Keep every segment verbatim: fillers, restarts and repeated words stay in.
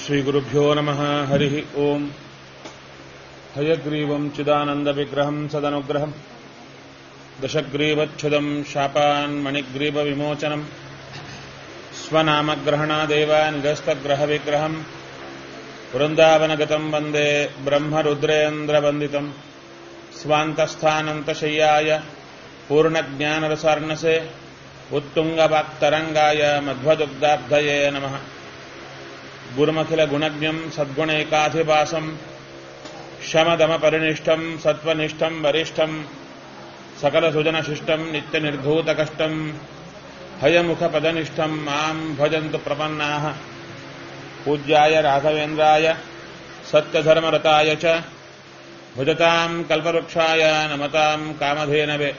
ಶ್ರೀಗುರುಭ್ಯೋ ನಮಃ. ಹರಿ ಓಂ. ಹಯಗ್ರೀವಂ ಚಿದಾನಂದವಿಗ್ರಹಂ ಸದನುಗ್ರಹಂ ದಶಗ್ರೀವಚ್ಛುದಂ ಶಾಪಾನ್ ಮಣಿಗ್ರೀವವಿಮೋಚನಂ ಸ್ವನಾಮಗ್ರಹಣಾದೇವ ನಿರಸ್ತಗ್ರಹವಿಗ್ರಹಂ ವೃಂದಾವನಗತಂ ವಂದೇ ಬ್ರಹ್ಮರುದ್ರೇಂದ್ರವಂದಿತಂ ಸ್ವಾಂತಸ್ಥಾನಂತಶಯ್ಯಾಯ ಪೂರ್ಣಜ್ಞಾನರಸಾರ್ಣಸೆ ಉತ್ತುಂಗವಾಕ್ತರಂಗಾಯ ಮಧ್ವದುಗ್ಧಾಬ್ಧಯೇ ನಮಃ. ಗುರುಮಖಿಲ ಗುಣಜ್ಞಂ ಸದ್ಗುಣೈಕಾಧಿವಾಸಂ ಶಮದಮ ಪರಿನಿಷ್ಠಂ ಸತ್ವನಿಷ್ಠಂ ವರಿಷ್ಠಂ ಸಕಲ ಸುಜನಶಿಷ್ಟಂ ನಿತ್ಯ ನಿರ್ಧೂತ ಕಷ್ಟಂ ಹಯಮುಖ ಪದನಿಷ್ಠಂ ಮಾಂ ಭಜಂತು ಪ್ರಪನ್ನಾಃ. ಪೂಜ್ಯಾಯ ರಾಘವೇಂದ್ರಾಯ ಸತ್ಯಧರ್ಮರತಾಯ ಚ ಭಜತಾಂ ಕಲ್ಪವೃಕ್ಷಾಯ ನಮತಾಂ ಕಾಮಧೇನವೇ.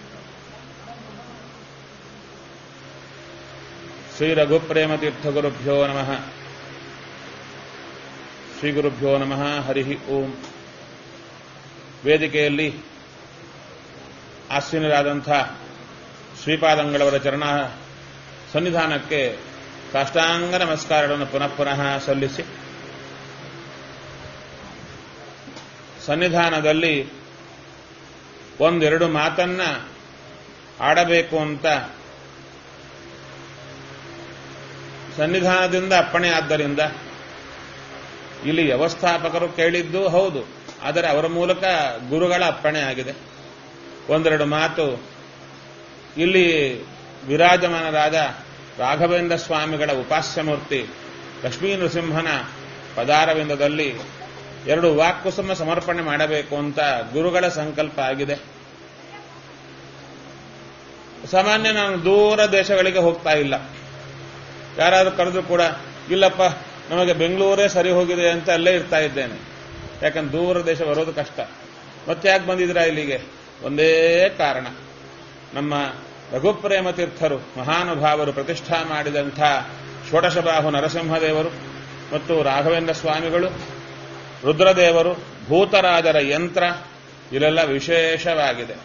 ಶ್ರೀ ರಘುಪ್ರೇಮತೀರ್ಥಗುರುಭ್ಯೋ ನಮಃ. ಶ್ರೀ ಗುರುಭ್ಯೋ ನಮಃ. ಹರಿ ಓಂ. ವೇದಿಕೆಯಲ್ಲಿ ಆಸೀನರಾದಂಥ ಶ್ರೀಪಾದಂಗಳವರ ಚರಣ ಸನ್ನಿಧಾನಕ್ಕೆ ಸಾಷ್ಟಾಂಗ ನಮಸ್ಕಾರಗಳನ್ನು ಪುನಃ ಪುನಃ ಸಲ್ಲಿಸಿ, ಸನ್ನಿಧಾನದಲ್ಲಿ ಒಂದೆರಡು ಮಾತನ್ನ ಆಡಬೇಕು ಅಂತ ಸನ್ನಿಧಾನದಿಂದ ಅಪ್ಪಣೆ ಆದ್ದರಿಂದ ಇಲ್ಲಿ ವ್ಯವಸ್ಥಾಪಕರು ಕೇಳಿದ್ದು ಹೌದು, ಆದರೆ ಅವರ ಮೂಲಕ ಗುರುಗಳ ಅಪ್ಪಣೆ ಆಗಿದೆ. ಒಂದೆರಡು ಮಾತು ಇಲ್ಲಿ ವಿರಾಜಮಾನರಾದ ರಾಘವೇಂದ್ರ ಸ್ವಾಮಿಗಳ ಉಪಾಸ್ಯಮೂರ್ತಿ ಲಕ್ಷ್ಮೀ ನೃಸಿಂಹನ ಪದಾರವಿಂದದಲ್ಲಿ ಎರಡು ವಾಕ್ಕುಸುಮ ಸಮರ್ಪಣೆ ಮಾಡಬೇಕು ಅಂತ ಗುರುಗಳ ಸಂಕಲ್ಪ ಆಗಿದೆ. ಸಾಮಾನ್ಯ ನಾನು ದೂರ ದೇಶಗಳಿಗೆ ಹೋಗ್ತಾ ಇಲ್ಲ. ಯಾರಾದರೂ ಕರೆದು ಕೂಡ ಇಲ್ಲಪ್ಪ ನಮಗೆ ಬೆಂಗಳೂರೇ ಸರಿ ಹೋಗಿದೆ ಅಂತ ಅಲ್ಲೇ ಇರ್ತಾ ಇದ್ದೇನೆ. ಯಾಕಂದ್ರೆ ದೂರ ದೇಶ ಬರೋದು ಕಷ್ಟ. ಮತ್ತೆ ಯಾಕೆ ಬಂದಿದ್ದೀರಾ ಇಲ್ಲಿಗೆ? ಒಂದೇ ಕಾರಣ, ನಮ್ಮ ರಘುಪ್ರೇಮ ತೀರ್ಥರು ಮಹಾನುಭಾವರು ಪ್ರತಿಷ್ಠಾ ಮಾಡಿದಂಥ ಷೋಡಶಬಾಹು ನರಸಿಂಹದೇವರು ಮತ್ತು ರಾಘವೇಂದ್ರ ಸ್ವಾಮಿಗಳು, ರುದ್ರದೇವರು, ಭೂತರಾಜರ ಯಂತ್ರ ಇಲ್ಲೆಲ್ಲ ವಿಶೇಷವಾಗಿದೆ.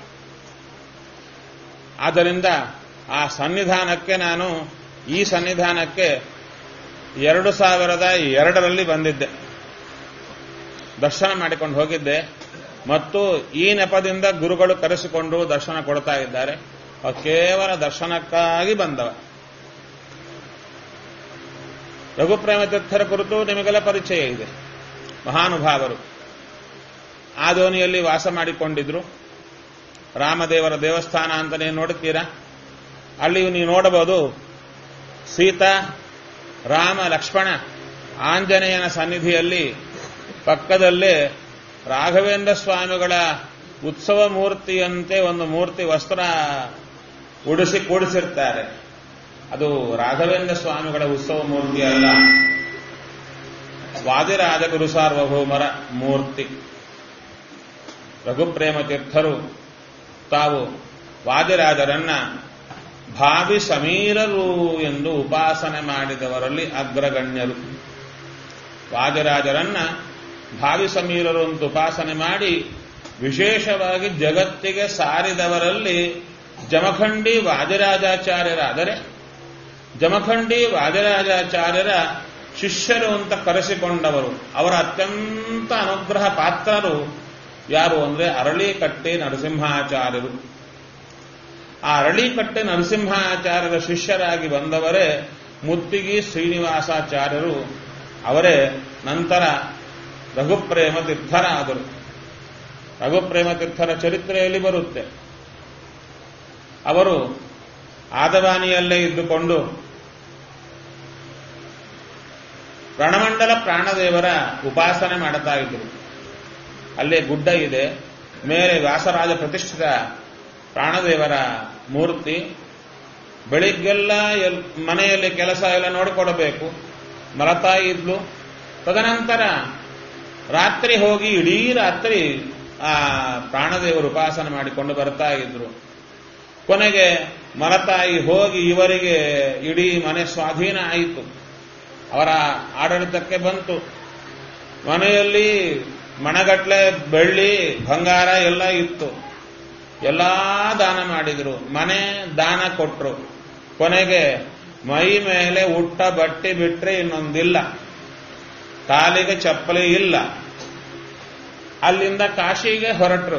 ಆದ್ದರಿಂದ ಆ ಸನ್ನಿಧಾನಕ್ಕೆ ನಾನು ಈ ಸನ್ನಿಧಾನಕ್ಕೆ ಎರಡು ಸಾವಿರದ ಎರಡರಲ್ಲಿ ಬಂದಿದ್ದೆ, ದರ್ಶನ ಮಾಡಿಕೊಂಡು ಹೋಗಿದ್ದೆ. ಮತ್ತು ಈ ನೆಪದಿಂದ ಗುರುಗಳು ಕರೆಸಿಕೊಂಡು ದರ್ಶನ ಕೊಡ್ತಾ ಇದ್ದಾರೆ. ಕೇವಲ ದರ್ಶನಕ್ಕಾಗಿ ಬಂದವ. ರಘುಪ್ರೇಮ ತೀರ್ಥರ ಕುರಿತು ನಿಮಗೆಲ್ಲ ಪರಿಚಯ ಇದೆ. ಮಹಾನುಭಾವರು ಆದೋನಿಯಲ್ಲಿ ವಾಸ ಮಾಡಿಕೊಂಡಿದ್ರು. ರಾಮದೇವರ ದೇವಸ್ಥಾನ ಅಂತ ನೀವು ನೋಡುತ್ತೀರಾ, ಅಲ್ಲಿ ನೀವು ನೋಡಬಹುದು ಸೀತಾ, ರಾಮ, ಲಕ್ಷ್ಮಣ, ಆಂಜನೇಯನ ಸನ್ನಿಧಿಯಲ್ಲಿ ಪಕ್ಕದಲ್ಲೇ ರಾಘವೇಂದ್ರ ಸ್ವಾಮಿಗಳ ಉತ್ಸವ ಮೂರ್ತಿಯಂತೆ ಒಂದು ಮೂರ್ತಿ ವಸ್ತ್ರ ಉಡಿಸಿ ಕೂಡಿಸಿರ್ತಾರೆ. ಅದು ರಾಘವೇಂದ್ರ ಸ್ವಾಮಿಗಳ ಉತ್ಸವ ಮೂರ್ತಿ ಅಲ್ಲ, ವಾದಿರಾಜ ಗುರು ಸಾರ್ವಭೌಮರ ಮೂರ್ತಿ. ರಘುಪ್ರೇಮ ತೀರ್ಥರು ತಾವು ವಾದಿರಾಜರನ್ನ ಭಾವಿ ಸಮೀರರು ಎಂದು ಉಪಾಸನೆ ಮಾಡಿದವರಲ್ಲಿ ಅಗ್ರಗಣ್ಯರು. ವಾದಿರಾಜರನ್ನ ಭಾವಿ ಸಮೀರರು ಅಂತ ಉಪಾಸನೆ ಮಾಡಿ ವಿಶೇಷವಾಗಿ ಜಗತ್ತಿಗೆ ಸಾರಿದವರಲ್ಲಿ ಜಮಖಂಡಿ ವಾದಿರಾಜಾಚಾರ್ಯರಾದರೆ, ಜಮಖಂಡಿ ವಾದಿರಾಜಾಚಾರ್ಯರ ಶಿಷ್ಯರು ಅಂತ ಕರೆಸಿಕೊಂಡವರು, ಅವರ ಅತ್ಯಂತ ಅನುಗ್ರಹ ಪಾತ್ರರು ಯಾರು ಅಂದರೆ ಅರಳಿಕಟ್ಟೆ ನರಸಿಂಹಾಚಾರ್ಯರು. ಆ ಅರಳಿಕಟ್ಟೆ ನರಸಿಂಹಾಚಾರ್ಯರ ಶಿಷ್ಯರಾಗಿ ಬಂದವರೇ ಮುತ್ತಿಗಿ ಶ್ರೀನಿವಾಸಾಚಾರ್ಯರು. ಅವರೇ ನಂತರ ರಘುಪ್ರೇಮ ತೀರ್ಥರಾದರು. ರಘುಪ್ರೇಮ ತೀರ್ಥರ ಚರಿತ್ರೆಯಲ್ಲಿ ಬರುತ್ತೆ, ಅವರು ಆದವಾನಿಯಲ್ಲೇ ಇದ್ದುಕೊಂಡು ರಣಮಂಡಲ ಪ್ರಾಣದೇವರ ಉಪಾಸನೆ ಮಾಡುತ್ತಾ ಇದ್ದರು. ಅಲ್ಲೇ ಗುಡ್ಡ ಇದೆ, ಮೇಲೆ ವ್ಯಾಸರಾಜ ಪ್ರತಿಷ್ಠಿತ ಪ್ರಾಣದೇವರ ಮೂರ್ತಿ. ಬೆಳಿಗ್ಗೆಲ್ಲ ಎಲ್ ಮನೆಯಲ್ಲಿ ಕೆಲಸ ಎಲ್ಲ ನೋಡಿಕೊಡಬೇಕು, ಮಲತಾಯಿ ಇದ್ಲು. ತದನಂತರ ರಾತ್ರಿ ಹೋಗಿ ಇಡೀ ರಾತ್ರಿ ಆ ಪ್ರಾಣದೇವರು ಉಪಾಸನೆ ಮಾಡಿಕೊಂಡು ಬರ್ತಾ ಇದ್ರು. ಕೊನೆಗೆ ಮಲತಾಯಿ ಹೋಗಿ ಇವರಿಗೆ ಇಡೀ ಮನೆ ಸ್ವಾಧೀನ ಆಯಿತು, ಅವರ ಆಡಳಿತಕ್ಕೆ ಬಂತು. ಮನೆಯಲ್ಲಿ ಮಣಗಟ್ಲೆ ಬೆಳ್ಳಿ ಬಂಗಾರ ಎಲ್ಲ ಇತ್ತು, ಎಲ್ಲ ದಾನ ಮಾಡಿದ್ರು, ಮನೆ ದಾನ ಕೊಟ್ರು. ಕೊನೆಗೆ ಮೈ ಮೇಲೆ ಉಟ್ಟ ಬಟ್ಟೆ ಬಿಟ್ರೆ ಇನ್ನೊಂದಿಲ್ಲ. ಕಾಲಿಗೆ ಚಪ್ಪಲಿ ಇಲ್ಲ. ಅಲ್ಲಿಂದ ಕಾಶಿಗೆ ಹೊರಟರು.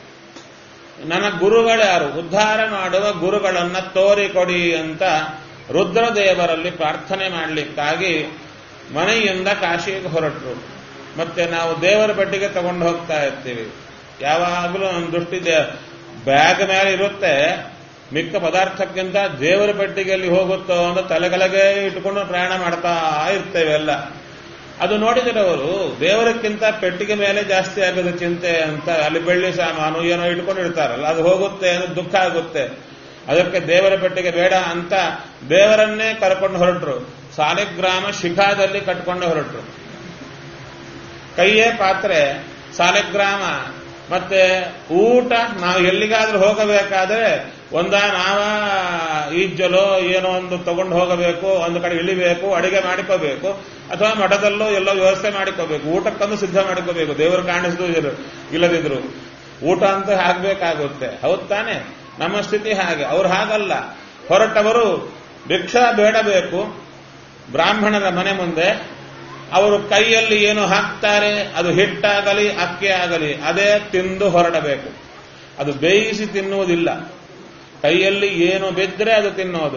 ನನ್ನ ಗುರುಗಳ್ಯಾರು, ಉದ್ಧಾರ ಮಾಡುವ ಗುರುಗಳನ್ನ ತೋರಿಕೊಡಿ ಅಂತ ರುದ್ರದೇವರಲ್ಲಿ ಪ್ರಾರ್ಥನೆ ಮಾಡಲಿಕ್ಕಾಗಿ ಮನೆಯಿಂದ ಕಾಶಿಗೆ ಹೊರಟರು. ಮತ್ತೆ ನಾವು ದೇವರ ಬಡ್ಡಿಗೆ ತಗೊಂಡು ಹೋಗ್ತಾ ಇರ್ತೀವಿ. ಯಾವಾಗಲೂ ನಮ್ಮ ದೃಷ್ಟಿ ಬ್ಯಾಗ್ ಮೇಲೆ ಇರುತ್ತೆ, ಮಿಕ್ಕ ಪದಾರ್ಥಕ್ಕಿಂತ ದೇವರ ಪೆಟ್ಟಿಗೆಯಲ್ಲಿ ಹೋಗುತ್ತೋ ಅಂತ ತಲೆಗಲಗೆ ಇಟ್ಕೊಂಡು ಪ್ರಯಾಣ ಮಾಡ್ತಾ ಇರ್ತೇವೆ ಎಲ್ಲ. ಅದು ನೋಡಿದರೆ ಅವರು ದೇವರಕ್ಕಿಂತ ಪೆಟ್ಟಿಗೆ ಮೇಲೆ ಜಾಸ್ತಿ ಆಗೋದು ಚಿಂತೆ ಅಂತ, ಅಲ್ಲಿ ಬೆಳ್ಳಿ ಸಾಮಾನು ಏನೋ ಇಟ್ಕೊಂಡಿರ್ತಾರಲ್ಲ, ಅದು ಹೋಗುತ್ತೆ ಅನ್ನೋ ದುಃಖ ಆಗುತ್ತೆ. ಅದಕ್ಕೆ ದೇವರ ಪೆಟ್ಟಿಗೆ ಬೇಡ ಅಂತ ದೇವರನ್ನೇ ಕರ್ಕೊಂಡು ಹೊರಟರು. ಸಾಲಿಗ್ರಾಮ ಶಿಖಾದಲ್ಲಿ ಕಟ್ಕೊಂಡು ಹೊರಟರು. ಕೈಯೇ ಪಾತ್ರೆ, ಸಾಲಿಗ್ರಾಮ, ಮತ್ತೆ ಊಟ. ನಾವು ಎಲ್ಲಿಗಾದ್ರೂ ಹೋಗಬೇಕಾದ್ರೆ ಒಂದ ನಾವ ಈಜ್ಜಲೋ ಏನೋ ಒಂದು ತಗೊಂಡು ಹೋಗಬೇಕು, ಒಂದು ಕಡೆ ಇಳಿಬೇಕು, ಅಡಿಗೆ ಮಾಡಿಕೋಬೇಕು, ಅಥವಾ ಮಠದಲ್ಲೋ ಎಲ್ಲೋ ವ್ಯವಸ್ಥೆ ಮಾಡಿಕೋಬೇಕು, ಊಟಕ್ಕಂದು ಸಿದ್ಧ ಮಾಡಿಕೋಬೇಕು. ದೇವರು ಕಾಣಿಸಿದ್ರು ಇಲ್ಲದಿದ್ರು ಊಟ ಅಂತ ಆಗ್ಬೇಕಾಗುತ್ತೆ. ಹೌದ್ ತಾನೆ? ನಮ್ಮ ಸ್ಥಿತಿ ಹಾಗೆ. ಅವ್ರು ಹಾಗಲ್ಲ. ಹೊರಟವರು ಭಿಕ್ಷಾ ಬೇಡಬೇಕು ಬ್ರಾಹ್ಮಣರ ಮನೆ ಮುಂದೆ. ಅವರು ಕೈಯಲ್ಲಿ ಏನು ಹಾಕ್ತಾರೆ, ಅದು ಹಿಟ್ಟಾಗಲಿ ಅಕ್ಕಿ ಆಗಲಿ ಅದೇ ತಿಂದು ಹೊರಡಬೇಕು. ಅದು ಬೇಯಿಸಿ ತಿನ್ನುವುದಿಲ್ಲ. ಕೈಯಲ್ಲಿ ಏನು ಬಿದ್ದರೆ ಅದು ತಿನ್ನೋದು.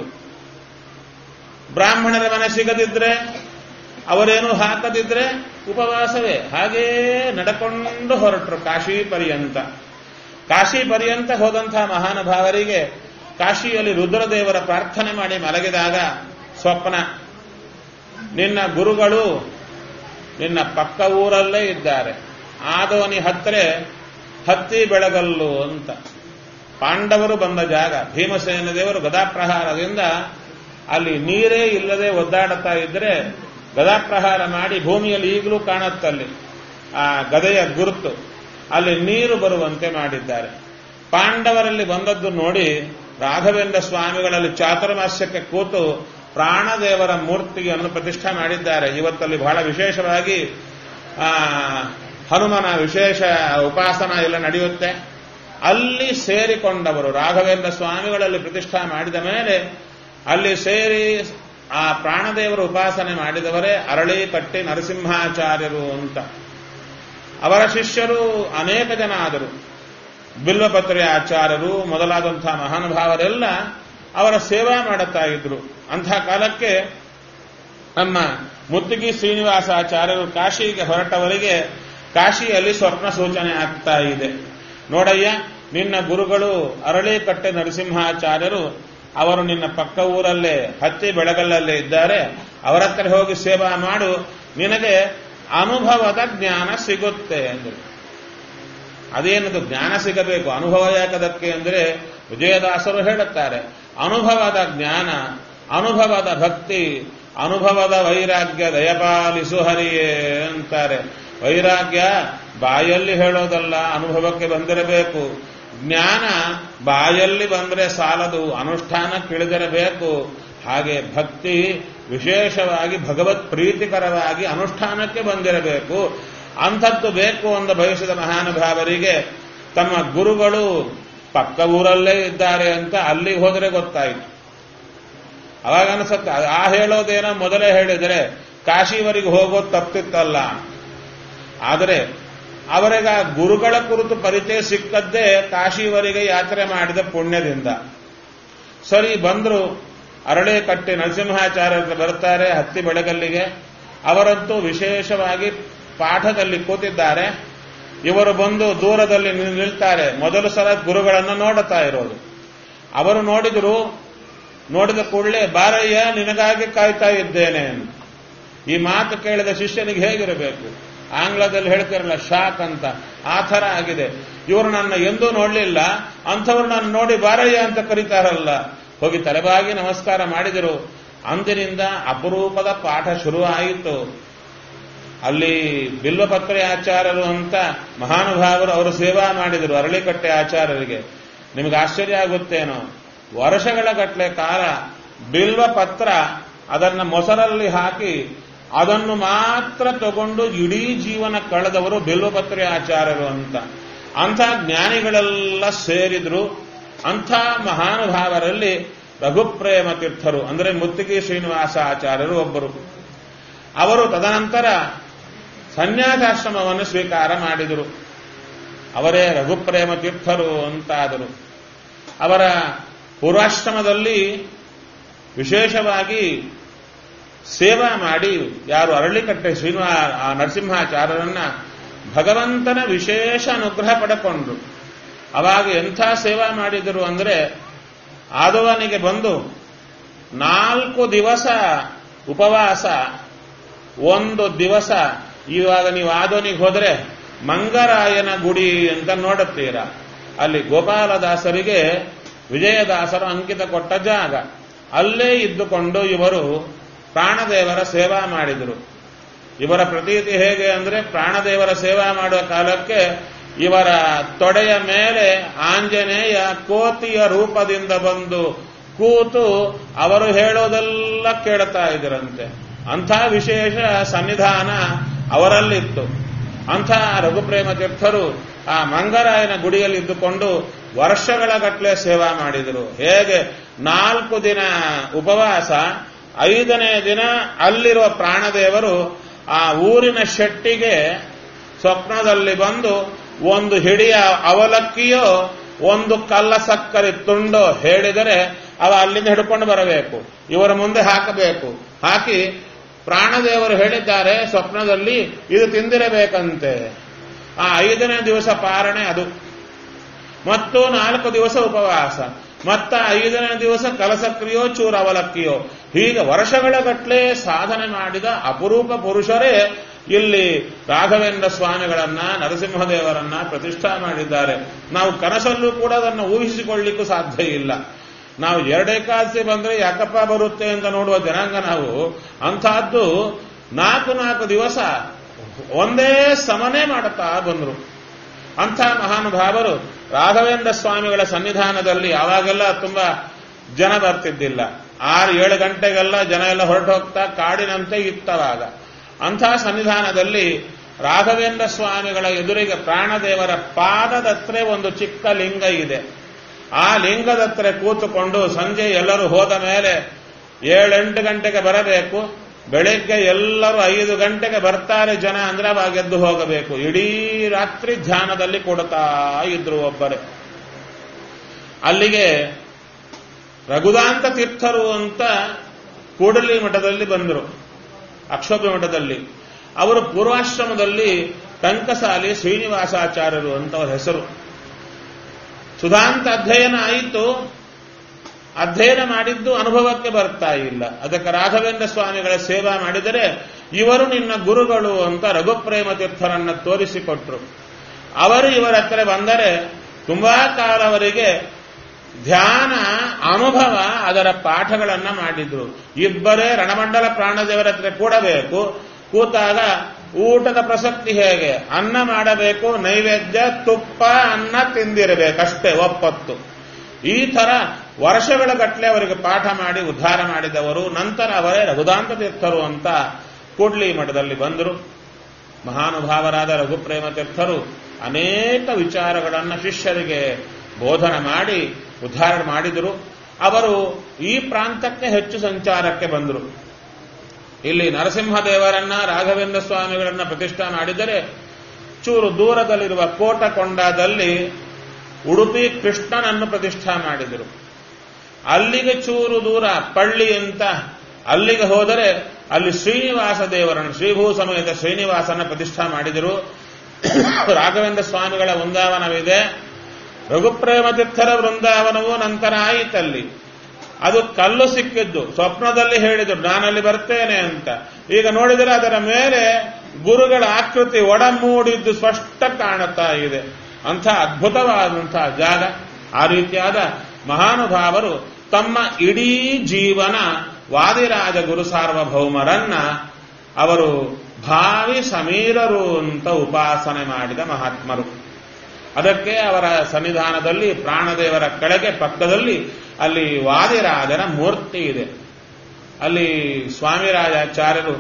ಬ್ರಾಹ್ಮಣರ ಮನೆ ಸಿಗದಿದ್ರೆ, ಅವರೇನು ಹಾಕದಿದ್ರೆ ಉಪವಾಸವೇ. ಹಾಗೇ ನಡ್ಕೊಂಡು ಹೊರಟರು ಕಾಶಿ ಪರ್ಯಂತ. ಕಾಶಿ ಪರ್ಯಂತ ಹೋದಂತಹ ಮಹಾನುಭಾವರಿಗೆ ಕಾಶಿಯಲ್ಲಿ ರುದ್ರದೇವರ ಪ್ರಾರ್ಥನೆ ಮಾಡಿ ಮಲಗಿದಾಗ ಸ್ವಪ್ನ, ನಿನ್ನ ಗುರುಗಳು ನಿನ್ನ ಪಕ್ಕ ಊರಲ್ಲೇ ಇದ್ದಾರೆ, ಆದೋನಿ ಹತ್ತಿರ ಹತ್ತಿ ಬೆಳಗಲ್ಲು ಅಂತ. ಪಾಂಡವರು ಬಂದ ಜಾಗ. ಭೀಮಸೇನ ದೇವರು ಗದಾಪ್ರಹಾರದಿಂದ ಅಲ್ಲಿ ನೀರೇ ಇಲ್ಲದೆ ಒದ್ದಾಡುತ್ತಾ ಇದ್ರೆ ಗದಾಪ್ರಹಾರ ಮಾಡಿ ಭೂಮಿಯಲ್ಲಿ ಈಗಲೂ ಕಾಣುತ್ತಲ್ಲಿ ಆ ಗದೆಯ ಗುರುತು, ಅಲ್ಲಿ ನೀರು ಬರುವಂತೆ ಮಾಡಿದ್ದಾರೆ. ಪಾಂಡವರಲ್ಲಿ ಬಂದದ್ದು ನೋಡಿ ರಾಘವೇಂದ್ರ ಸ್ವಾಮಿಗಳಲ್ಲಿ ಚಾತುರ್ಮಾಸ್ಯಕ್ಕೆ ಕೂತು ಪ್ರಾಣದೇವರ ಮೂರ್ತಿಯನ್ನು ಪ್ರತಿಷ್ಠೆ ಮಾಡಿದ್ದಾರೆ. ಇವತ್ತಲ್ಲಿ ಬಹಳ ವಿಶೇಷವಾಗಿ ಆ ಹನುಮನ ವಿಶೇಷ ಉಪಾಸನ ಎಲ್ಲ ನಡೆಯುತ್ತೆ. ಅಲ್ಲಿ ಸೇರಿಕೊಂಡವರು ರಾಘವೇಂದ್ರ ಸ್ವಾಮಿಗಳಲ್ಲಿ ಪ್ರತಿಷ್ಠಾ ಮಾಡಿದ ಮೇಲೆ ಅಲ್ಲಿ ಸೇರಿ ಆ ಪ್ರಾಣದೇವರ ಉಪಾಸನೆ ಮಾಡಿದವರೇ ಅರಳಿಕಟ್ಟಿ ನರಸಿಂಹಾಚಾರ್ಯರು ಅಂತ. ಅವರ ಶಿಷ್ಯರು ಅನೇಕ ಜನ ಆದರು. ಬಿಲ್ವಪತ್ರಿ ಆಚಾರ್ಯರು ಮೊದಲಾದಂತಹ ಮಹಾನುಭಾವರೆಲ್ಲ ಅವರ ಸೇವಾ ಮಾಡುತ್ತಾ ಇದ್ರು. ಅಂಥ ಕಾಲಕ್ಕೆ ನಮ್ಮ ಮುತ್ತಿಗೆ ಶ್ರೀನಿವಾಸಾಚಾರ್ಯರು ಕಾಶಿಗೆ ಹೊರಟವರಿಗೆ ಕಾಶಿಯಲ್ಲಿ ಸ್ವಪ್ನ ಸೂಚನೆ ಆಗ್ತಾ ಇದೆ. ನೋಡಯ್ಯ, ನಿನ್ನ ಗುರುಗಳು ಅರಳಿಕಟ್ಟೆ ನರಸಿಂಹಾಚಾರ್ಯರು, ಅವರು ನಿನ್ನ ಪಕ್ಕ ಊರಲ್ಲೇ ಹತ್ತಿ ಬೆಳಗಲ್ಲಲ್ಲೇ ಇದ್ದಾರೆ, ಅವರ ಹತ್ರ ಹೋಗಿ ಸೇವಾ ಮಾಡು, ನಿನಗೆ ಅನುಭವದ ಜ್ಞಾನ ಸಿಗುತ್ತೆ ಎಂದರು. ಅದೇನದು ಜ್ಞಾನ ಸಿಗಬೇಕು, ಅನುಭವ ಯಾಕದಕ್ಕೆ ಅಂದರೆ ವಿಜಯದಾಸರು ಹೇಳುತ್ತಾರೆ, ಅನುಭವದ ಜ್ಞಾನ, ಅನುಭವದ ಭಕ್ತಿ, ಅನುಭವದ ವೈರಾಗ್ಯ ದಯಪಾಲಿಸು ಹರಿಯೇ ಅಂತಾರೆ. ವೈರಾಗ್ಯ ಬಾಯಲ್ಲಿ ಹೇಳೋದಲ್ಲ, ಅನುಭವಕ್ಕೆ ಬಂದಿರಬೇಕು. ಜ್ಞಾನ ಬಾಯಲ್ಲಿ ಬಂದರೆ ಸಾಲದು, ಅನುಷ್ಠಾನಕ್ಕಿಳಿದಿರಬೇಕು. ಹಾಗೆ ಭಕ್ತಿ ವಿಶೇಷವಾಗಿ ಭಗವತ್ ಪ್ರೀತಿಕರವಾಗಿ ಅನುಷ್ಠಾನಕ್ಕೆ ಬಂದಿರಬೇಕು. ಅಂಥದ್ದು ಬೇಕು ಎಂದು ಬಯಸಿದ ಮಹಾನುಭಾವರಿಗೆ ತಮ್ಮ ಗುರುಗಳು ಪಕ್ಕ ಊರಲ್ಲೇ ಇದ್ದಾರೆ ಅಂತ ಅಲ್ಲಿಗೆ ಹೋದರೆ ಗೊತ್ತಾಯಿತು. ಅವಾಗ ಅನಿಸುತ್ತೆ, ಆ ಹೇಳೋದೇನೋ ಮೊದಲೇ ಹೇಳಿದರೆ ಕಾಶಿವರೆಗೆ ಹೋಗೋದು ತಪ್ಪಿತ್ತಲ್ಲ. ಆದರೆ ಅವರಿಗೆ ಆ ಗುರುಗಳ ಕುರಿತು ಪರಿಚಯ ಸಿಕ್ಕದ್ದೇ ಕಾಶಿವರೆಗೆ ಯಾತ್ರೆ ಮಾಡಿದ ಪುಣ್ಯದಿಂದ. ಸರಿ, ಬಂದರು. ಅರಳಿಕಟ್ಟೆ ನರಸಿಂಹಾಚಾರ್ಯರು ಬರ್ತಾರೆ ಹತ್ತಿ ಬೆಳಗಲ್ಲಿಗೆ. ಅವರಂತೂ ವಿಶೇಷವಾಗಿ ಪಾಠದಲ್ಲಿ ಕೂತಿದ್ದಾರೆ. ಇವರು ಬಂದು ದೂರದಲ್ಲಿ ನಿಲ್ತಾರೆ. ಮೊದಲು ಸಲ ಗುರುಗಳನ್ನು ನೋಡುತ್ತಾ ಇರೋದು. ಅವರು ನೋಡಿದ್ರು. ನೋಡಿದ ಕೂಡಲೇ ಬಾರಯ್ಯ, ನಿನಗಾಗಿ ಕಾಯ್ತಾ ಇದ್ದೇನೆ. ಈ ಮಾತು ಕೇಳಿದ ಶಿಷ್ಯನಿಗೆ ಹೇಗಿರಬೇಕು? ಆಂಗ್ಲದಲ್ಲಿ ಹೇಳ್ತಿರಲ್ಲ ಶಾಕ್ ಅಂತ, ಆ ಥರ ಆಗಿದೆ. ಇವರು ನನ್ನ ಎಂದೂ ನೋಡಲಿಲ್ಲ, ಅಂಥವ್ರು ನಾನು ನೋಡಿ ಬಾರಯ್ಯ ಅಂತ ಕರೀತಾರಲ್ಲ. ಹೋಗಿ ತಲೆಬಾಗಿ ನಮಸ್ಕಾರ ಮಾಡಿದರು. ಅಂದಿನಿಂದ ಅಪರೂಪದ ಪಾಠ ಶುರುವಾಯಿತು. ಅಲ್ಲಿ ಬಿಲ್ವಪತ್ರಿ ಆಚಾರ್ಯರು ಅಂತ ಮಹಾನುಭಾವರು ಅವರು ಸೇವಾ ಮಾಡಿದರು ಅರಳಿಕಟ್ಟೆ ಆಚಾರ್ಯರಿಗೆ. ನಿಮಗೆ ಆಶ್ಚರ್ಯ ಆಗುತ್ತೇನೋ, ವರ್ಷಗಳ ಗಟ್ಟಲೆ ಕಾಲ ಬಿಲ್ವಪತ್ರ ಅದನ್ನು ಮೊಸರಲ್ಲಿ ಹಾಕಿ ಅದನ್ನು ಮಾತ್ರ ತಗೊಂಡು ಇಡೀ ಜೀವನ ಕಳೆದವರು ಬಿಲ್ವಪತ್ರಿ ಆಚಾರ್ಯರು ಅಂತ. ಅಂಥ ಜ್ಞಾನಿಗಳೆಲ್ಲ ಸೇರಿದ್ರು. ಅಂಥ ಮಹಾನುಭಾವರಲ್ಲಿ ರಘುಪ್ರೇಮ ತೀರ್ಥರು ಅಂದರೆ ಮುತ್ತಿಗೆ ಶ್ರೀನಿವಾಸ ಆಚಾರ್ಯರು ಒಬ್ಬರು. ಅವರು ತದನಂತರ ಸನ್ಯಾಸಾಶ್ರಮವನ್ನು ಸ್ವೀಕಾರ ಮಾಡಿದರು. ಅವರೇ ರಘುಪ್ರೇಮ ತೀರ್ಥರು ಅಂತಾದರು. ಅವರ ಪೂರ್ವಾಶ್ರಮದಲ್ಲಿ ವಿಶೇಷವಾಗಿ ಸೇವಾ ಮಾಡಿ ಯಾರು ಅರಳಿಕಟ್ಟೆ ಶ್ರೀನಿವಾಸ ನರಸಿಂಹಾಚಾರ್ಯರನ್ನ ಭಗವಂತನ ವಿಶೇಷ ಅನುಗ್ರಹ ಪಡೆಕೊಂಡ್ರು. ಅವಾಗ ಎಂಥ ಸೇವಾ ಮಾಡಿದರು ಅಂದರೆ, ಆದವನಿಗೆ ಬಂದು ನಾಲ್ಕು ದಿವಸ ಉಪವಾಸ, ಒಂದು ದಿವಸ. ಇವಾಗ ನೀವು ಆದವನಿಗೆ ಹೋದರೆ ಮಂಗರಾಯನ ಗುಡಿ ಅಂತ ನೋಡುತ್ತೀರ, ಅಲ್ಲಿ ಗೋಪಾಲದಾಸರಿಗೆ ವಿಜಯದಾಸರು ಅಂಕಿತ ಕೊಟ್ಟ ಜಾಗ. ಅಲ್ಲೇ ಇದ್ದುಕೊಂಡು ಇವರು ಪ್ರಾಣದೇವರ ಸೇವಾ ಮಾಡಿದರು. ಇವರ ಪ್ರತೀತಿ ಹೇಗೆ ಅಂದರೆ, ಪ್ರಾಣದೇವರ ಸೇವಾ ಮಾಡುವ ಕಾಲಕ್ಕೆ ಇವರ ತೊಡೆಯ ಮೇಲೆ ಆಂಜನೇಯ ಕೋತಿಯ ರೂಪದಿಂದ ಬಂದು ಕೂತು ಅವರು ಹೇಳೋದೆಲ್ಲ ಕೇಳುತ್ತಾ ಇದ್ದರಂತೆ. ಅಂಥ ವಿಶೇಷ ಸನ್ನಿಧಾನ ಅವರಲ್ಲಿತ್ತು. ಅಂಥ ರಘುಪ್ರೇಮ ತೀರ್ಥರು ಆ ಮಂಗರಾಯನ ಗುಡಿಯಲ್ಲಿ ಇದ್ದುಕೊಂಡು ವರ್ಷಗಳ ಗಟ್ಟಲೆ ಸೇವಾ ಮಾಡಿದರು. ಹೇಗೆ ನಾಲ್ಕು ದಿನ ಉಪವಾಸ, ಐದನೇ ದಿನ ಅಲ್ಲಿರುವ ಪ್ರಾಣದೇವರು ಆ ಊರಿನ ಶೆಟ್ಟಿಗೆ ಸ್ವಪ್ನದಲ್ಲಿ ಬಂದು ಒಂದು ಹಿಡಿಯ ಅವಲಕ್ಕಿಯೋ ಒಂದು ಕಲ್ಲ ಸಕ್ಕರೆ ತುಂಡೋ ಹೇಳಿದರೆ ಅವ ಅಲ್ಲಿಂದ ಹಿಡ್ಕೊಂಡು ಬರಬೇಕು, ಇವರ ಮುಂದೆ ಹಾಕಬೇಕು. ಹಾಕಿ ಪ್ರಾಣದೇವರು ಹೇಳಿದ್ದಾರೆ ಸ್ವಪ್ನದಲ್ಲಿ ಇದು ತಿಂದಿರಬೇಕಂತೆ. ಆ ಐದನೇ ದಿವಸ ಪಾರಣೆ ಅದು, ಮತ್ತು ನಾಲ್ಕು ದಿವಸ ಉಪವಾಸ, ಮತ್ತ ಐದನೇ ದಿವಸ ಕಲಸಕ್ರಿಯೋ ಚೂರ ಅವಲಕ್ಕಿಯೋ. ಹೀಗೆ ವರ್ಷಗಳ ಗಟ್ಟಲೆ ಸಾಧನೆ ಮಾಡಿದ ಅಪರೂಪ ಪುರುಷರೇ ಇಲ್ಲಿ ರಾಘವೇಂದ್ರ ಸ್ವಾಮಿಗಳನ್ನ ನರಸಿಂಹದೇವರನ್ನ ಪ್ರತಿಷ್ಠಾ ಮಾಡಿದ್ದಾರೆ. ನಾವು ಕನಸಲ್ಲೂ ಕೂಡ ಅದನ್ನು ಊಹಿಸಿಕೊಳ್ಳಿಕ್ಕೂ ಸಾಧ್ಯ ಇಲ್ಲ. ನಾವು ಎರಡೇಕಾದಶಿ ಬಂದ್ರೆ ಯಾಕಪ್ಪ ಬರುತ್ತೆ ಅಂತ ನೋಡುವ ಜನಾಂಗ ನಾವು. ಅಂಥದ್ದು ನಾಲ್ಕು ನಾಲ್ಕು ದಿವಸ ಒಂದೇ ಸಮನೆ ಮಾಡುತ್ತಾ ಬಂದರು. ಅಂಥ ಮಹಾನುಭಾವರು ರಾಘವೇಂದ್ರ ಸ್ವಾಮಿಗಳ ಸನ್ನಿಧಾನದಲ್ಲಿ ಆವಾಗೆಲ್ಲ ತುಂಬಾ ಜನ ಬರ್ತಿದ್ದಿಲ್ಲ. ಆರು ಏಳು ಗಂಟೆಗೆಲ್ಲ ಜನ ಎಲ್ಲ ಹೊರಟು ಹೋಗ್ತಾ ಕಾಡಿನಂತೆ ಇತ್ತವಾಗ. ಅಂಥ ಸನ್ನಿಧಾನದಲ್ಲಿ ರಾಘವೇಂದ್ರ ಸ್ವಾಮಿಗಳ ಎದುರಿಗೆ ಪ್ರಾಣದೇವರ ಪಾದದತ್ರ ಒಂದು ಚಿಕ್ಕ ಲಿಂಗ ಇದೆ. ಆ ಲಿಂಗದತ್ರ ಕೂತುಕೊಂಡು ಸಂಜೆ ಎಲ್ಲರೂ ಹೋದ ಮೇಲೆ ಏಳೆಂಟು ಗಂಟೆಗೆ ಬರಬೇಕು. ಬೆಳಿಗ್ಗೆ ಎಲ್ಲರೂ ಐದು ಗಂಟೆಗೆ ಬರ್ತಾರೆ ಜನ ಅಂದ್ರೆ ಅವಾಗ ಎದ್ದು ಹೋಗಬೇಕು. ಇಡೀ ರಾತ್ರಿ ಧ್ಯಾನದಲ್ಲಿ ಕೊಡ್ತಾ ಇದ್ರು ಒಬ್ಬರೇ. ಅಲ್ಲಿಗೆ ರಘುದಾಂತ ತೀರ್ಥರು ಅಂತ ಕೂಡಲಿ ಮಠದಲ್ಲಿ ಬಂದರು, ಅಕ್ಷೋಭ್ಯ ಮಠದಲ್ಲಿ. ಅವರು ಪೂರ್ವಾಶ್ರಮದಲ್ಲಿ ಟಂಕಸಾಲಿ ಶ್ರೀನಿವಾಸಾಚಾರ್ಯರು ಅಂತ ಅವರ ಹೆಸರು. ಸುಧಾಂತ ಅಧ್ಯಯನ ಆಯಿತು, ಅಧ್ಯಯನ ಮಾಡಿದ್ದು ಅನುಭವಕ್ಕೆ ಬರ್ತಾ ಇಲ್ಲ. ಅದಕ್ಕೆ ರಾಘವೇಂದ್ರ ಸ್ವಾಮಿಗಳ ಸೇವಾ ಮಾಡಿದರೆ ಇವರು ನಿನ್ನ ಗುರುಗಳು ಅಂತ ರಘುಪ್ರೇಮ ತೀರ್ಥರನ್ನ ತೋರಿಸಿಕೊಟ್ರು. ಅವರು ಇವರ ಹತ್ರ ಬಂದರೆ ತುಂಬಾ ಕಾಲವರೆಗೆ ಧ್ಯಾನ ಅನುಭವ ಅದರ ಪಾಠಗಳನ್ನ ಮಾಡಿದ್ರು. ಇಬ್ಬರೇ ರಣಮಂಡಲ ಪ್ರಾಣದೇವರ ಹತ್ರ ಕೂಡಬೇಕು. ಕೂತಾಗ ಊಟದ ಪ್ರಸಕ್ತಿ ಹೇಗೆ, ಅನ್ನ ಮಾಡಬೇಕು, ನೈವೇದ್ಯ ತುಪ್ಪ ಅನ್ನ ತಿಂದಿರಬೇಕಷ್ಟೇ ಒಪ್ಪತ್ತು. ಈ ತರ ವರ್ಷಗಳ ಗಟ್ಟಲೆ ಅವರಿಗೆ ಪಾಠ ಮಾಡಿ ಉದ್ಧಾರ ಮಾಡಿದವರು. ನಂತರ ಅವರೇ ರಘುದಾಂತ ತೀರ್ಥರು ಅಂತ ಕೂಡ್ಲಿ ಮಠದಲ್ಲಿ ಬಂದರು. ಮಹಾನುಭಾವರಾದ ರಘುಪ್ರೇಮ ತೀರ್ಥರು ಅನೇಕ ವಿಚಾರಗಳನ್ನು ಶಿಷ್ಯರಿಗೆ ಬೋಧನೆ ಮಾಡಿ ಉದ್ಧಾರ ಮಾಡಿದರು. ಅವರು ಈ ಪ್ರಾಂತಕ್ಕೆ ಹೆಚ್ಚು ಸಂಚಾರಕ್ಕೆ ಬಂದರು. ಇಲ್ಲಿ ನರಸಿಂಹದೇವರನ್ನ ರಾಘವೇಂದ್ರ ಸ್ವಾಮಿಗಳನ್ನ ಪ್ರತಿಷ್ಠಾ ಮಾಡಿದರೆ ಚೂರು ದೂರದಲ್ಲಿರುವ ಕೋಟಕೊಂಡದಲ್ಲಿ ಉಡುಪಿ ಕೃಷ್ಣನನ್ನು ಪ್ರತಿಷ್ಠಾ ಮಾಡಿದರು. ಅಲ್ಲಿಗೆ ಚೂರು ದೂರ ಪಳ್ಳಿ ಅಂತ ಅಲ್ಲಿಗೆ ಹೋದರೆ ಅಲ್ಲಿ ಶ್ರೀನಿವಾಸ ದೇವರನ್ನು ಶ್ರೀಭೂ ಸಮೇತ ಶ್ರೀನಿವಾಸನ ಪ್ರತಿಷ್ಠಾ ಮಾಡಿದರು. ರಾಘವೇಂದ್ರ ಸ್ವಾಮಿಗಳ ವೃಂದಾವನವಿದೆ, ರಘುಪ್ರೇಮ ತೀರ್ಥರ ವೃಂದಾವನವು ನಂತರ ಆಯಿತಲ್ಲಿ. ಅದು ಕಲ್ಲು ಸಿಕ್ಕಿದ್ದು, ಸ್ವಪ್ನದಲ್ಲಿ ಹೇಳಿದ್ರು ನಾನಲ್ಲಿ ಬರ್ತೇನೆ ಅಂತ. ಈಗ ನೋಡಿದರೆ ಅದರ ಮೇಲೆ ಗುರುಗಳ ಆಕೃತಿ ಒಡಮೂಡಿದ್ದು ಸ್ಪಷ್ಟ ಕಾಣುತ್ತಾ ಇದೆ. ಅಂಥ ಅದ್ಭುತವಾದಂತಹ ಜಾಗ. ಆ ರೀತಿಯಾದ ಮಹಾನುಭಾವರು ತಮ್ಮ ಇಡೀ ಜೀವನ ವಾದಿರಾಜ ಗುರು ಸಾರ್ವಭೌಮರನ್ನ ಅವರು ಭಾವಿ ಸಮೀರರು ಅಂತ ಉಪಾಸನೆ ಮಾಡಿದ ಮಹಾತ್ಮರು. ಅದಕ್ಕೆ ಅವರ ಸನ್ನಿಧಾನದಲ್ಲಿ ಪ್ರಾಣದೇವರ ಕೆಳಗೆ ಪಕ್ಕದಲ್ಲಿ ಅಲ್ಲಿ ವಾದಿರಾಜನ ಮೂರ್ತಿ ಇದೆ. ಅಲ್ಲಿ ಸ್ವಾಮಿರಾಜಾಚಾರ್ಯರು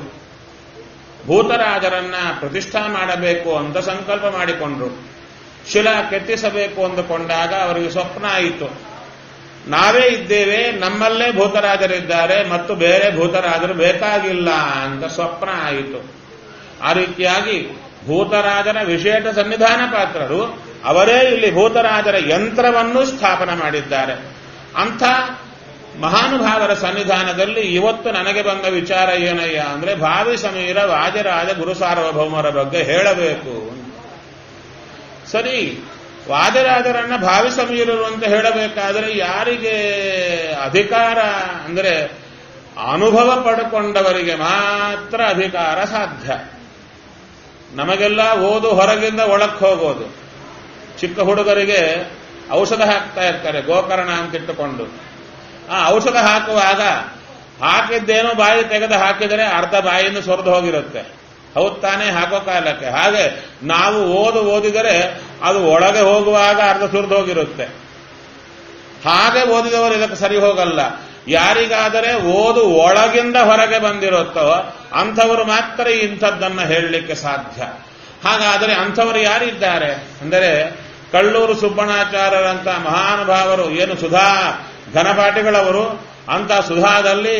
ಭೂತರಾಜರನ್ನ ಪ್ರತಿಷ್ಠಾ ಮಾಡಬೇಕು ಅಂತ ಸಂಕಲ್ಪ ಮಾಡಿಕೊಂಡ್ರು. ಶಿಲಾ ಕೆತ್ತಿಸಬೇಕು ಅಂದುಕೊಂಡಾಗ ಅವರಿಗೆ ಸ್ವಪ್ನ ಆಯಿತು, ನಾವೇ ಇದ್ದೇವೆ, ನಮ್ಮಲ್ಲೇ ಭೂತರಾಜರಿದ್ದಾರೆ ಮತ್ತು ಬೇರೆ ಭೂತರಾಜರು ಬೇಕಾಗಿಲ್ಲ ಅಂತ ಸ್ವಪ್ನ ಆಯಿತು. ಆ ರೀತಿಯಾಗಿ ಭೂತರಾಜರ ವಿಶೇಷ ಸನ್ನಿಧಾನ ಪಾತ್ರರು, ಅವರೇ ಇಲ್ಲಿ ಭೂತರಾಜರ ಯಂತ್ರವನ್ನು ಸ್ಥಾಪನೆ ಮಾಡಿದ್ದಾರೆ. ಅಂಥ ಮಹಾನುಭಾವರ ಸನ್ನಿಧಾನದಲ್ಲಿ ಇವತ್ತು ನನಗೆ ಬಂದ ವಿಚಾರ ಏನಯ್ಯ ಅಂದ್ರೆ ಭಾವಿ ಸಮೀರ ವಾಜರಾಜ ಗುರು ಸಾರ್ವಭೌಮರ ಬಗ್ಗೆ ಹೇಳಬೇಕು. ಸರಿ, ವಾಜರಾಜರನ್ನ ಭಾವಿ ಸಮೀರರು ಅಂತ ಹೇಳಬೇಕಾದರೆ ಯಾರಿಗೆ ಅಧಿಕಾರ ಅಂದರೆ ಅನುಭವ ಪಡ್ಕೊಂಡವರಿಗೆ ಮಾತ್ರ ಅಧಿಕಾರ ಸಾಧ್ಯ. ನಮಗೆಲ್ಲ ಓದು ಹೊರಗಿಂದ ಒಳಕ್ಕೆ ಹೋಗೋದು. ಚಿಕ್ಕ ಹುಡುಗರಿಗೆ ಔಷಧ ಹಾಕ್ತಾ ಇರ್ತಾರೆ ಗೋಕರ್ಣ ಅಂತಿಟ್ಟುಕೊಂಡು. ಆ ಔಷಧ ಹಾಕುವಾಗ ಹಾಕಿದ್ದೇನೋ ಬಾಯಿ ತೆಗೆದು ಹಾಕಿದರೆ ಅರ್ಧ ಬಾಯಿಂದ ಸೊರೆದು ಹೋಗಿರುತ್ತೆ. ಹೌದು ತಾನೇ, ಹಾಕೋ ಕಾಲಕ್ಕೆ. ಹಾಗೆ ನಾವು ಓದು ಓದಿದರೆ ಅದು ಒಳಗೆ ಹೋಗುವಾಗ ಅರ್ಧ ಸುರಿದು ಹೋಗಿರುತ್ತೆ. ಹಾಗೆ ಓದಿದವರು ಇದಕ್ಕೆ ಸರಿ ಹೋಗಲ್ಲ. ಯಾರಿಗಾದರೆ ಓದು ಒಳಗಿಂದ ಹೊರಗೆ ಬಂದಿರುತ್ತೋ ಅಂಥವರು ಮಾತ್ರ ಇಂಥದ್ದನ್ನ ಹೇಳಲಿಕ್ಕೆ ಸಾಧ್ಯ. ಹಾಗಾದರೆ ಅಂಥವರು ಯಾರಿದ್ದಾರೆ ಅಂದರೆ ಕಳ್ಳೂರು ಸುಬ್ಬಣಾಚಾರ್ಯರಂತ ಮಹಾನುಭಾವರು, ಏನು ಸುಧಾ ಘನಪಾಠಿಗಳವರು, ಅಂತ ಸುಧಾದಲ್ಲಿ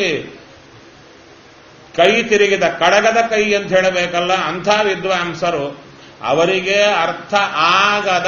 ಕೈ ತಿರುಗಿದ ಕಡಗದ ಕೈ ಅಂತ ಹೇಳಬೇಕಲ್ಲ, ಅಂಥ ವಿದ್ವಾಂಸರು. ಅವರಿಗೆ ಅರ್ಥ ಆಗದ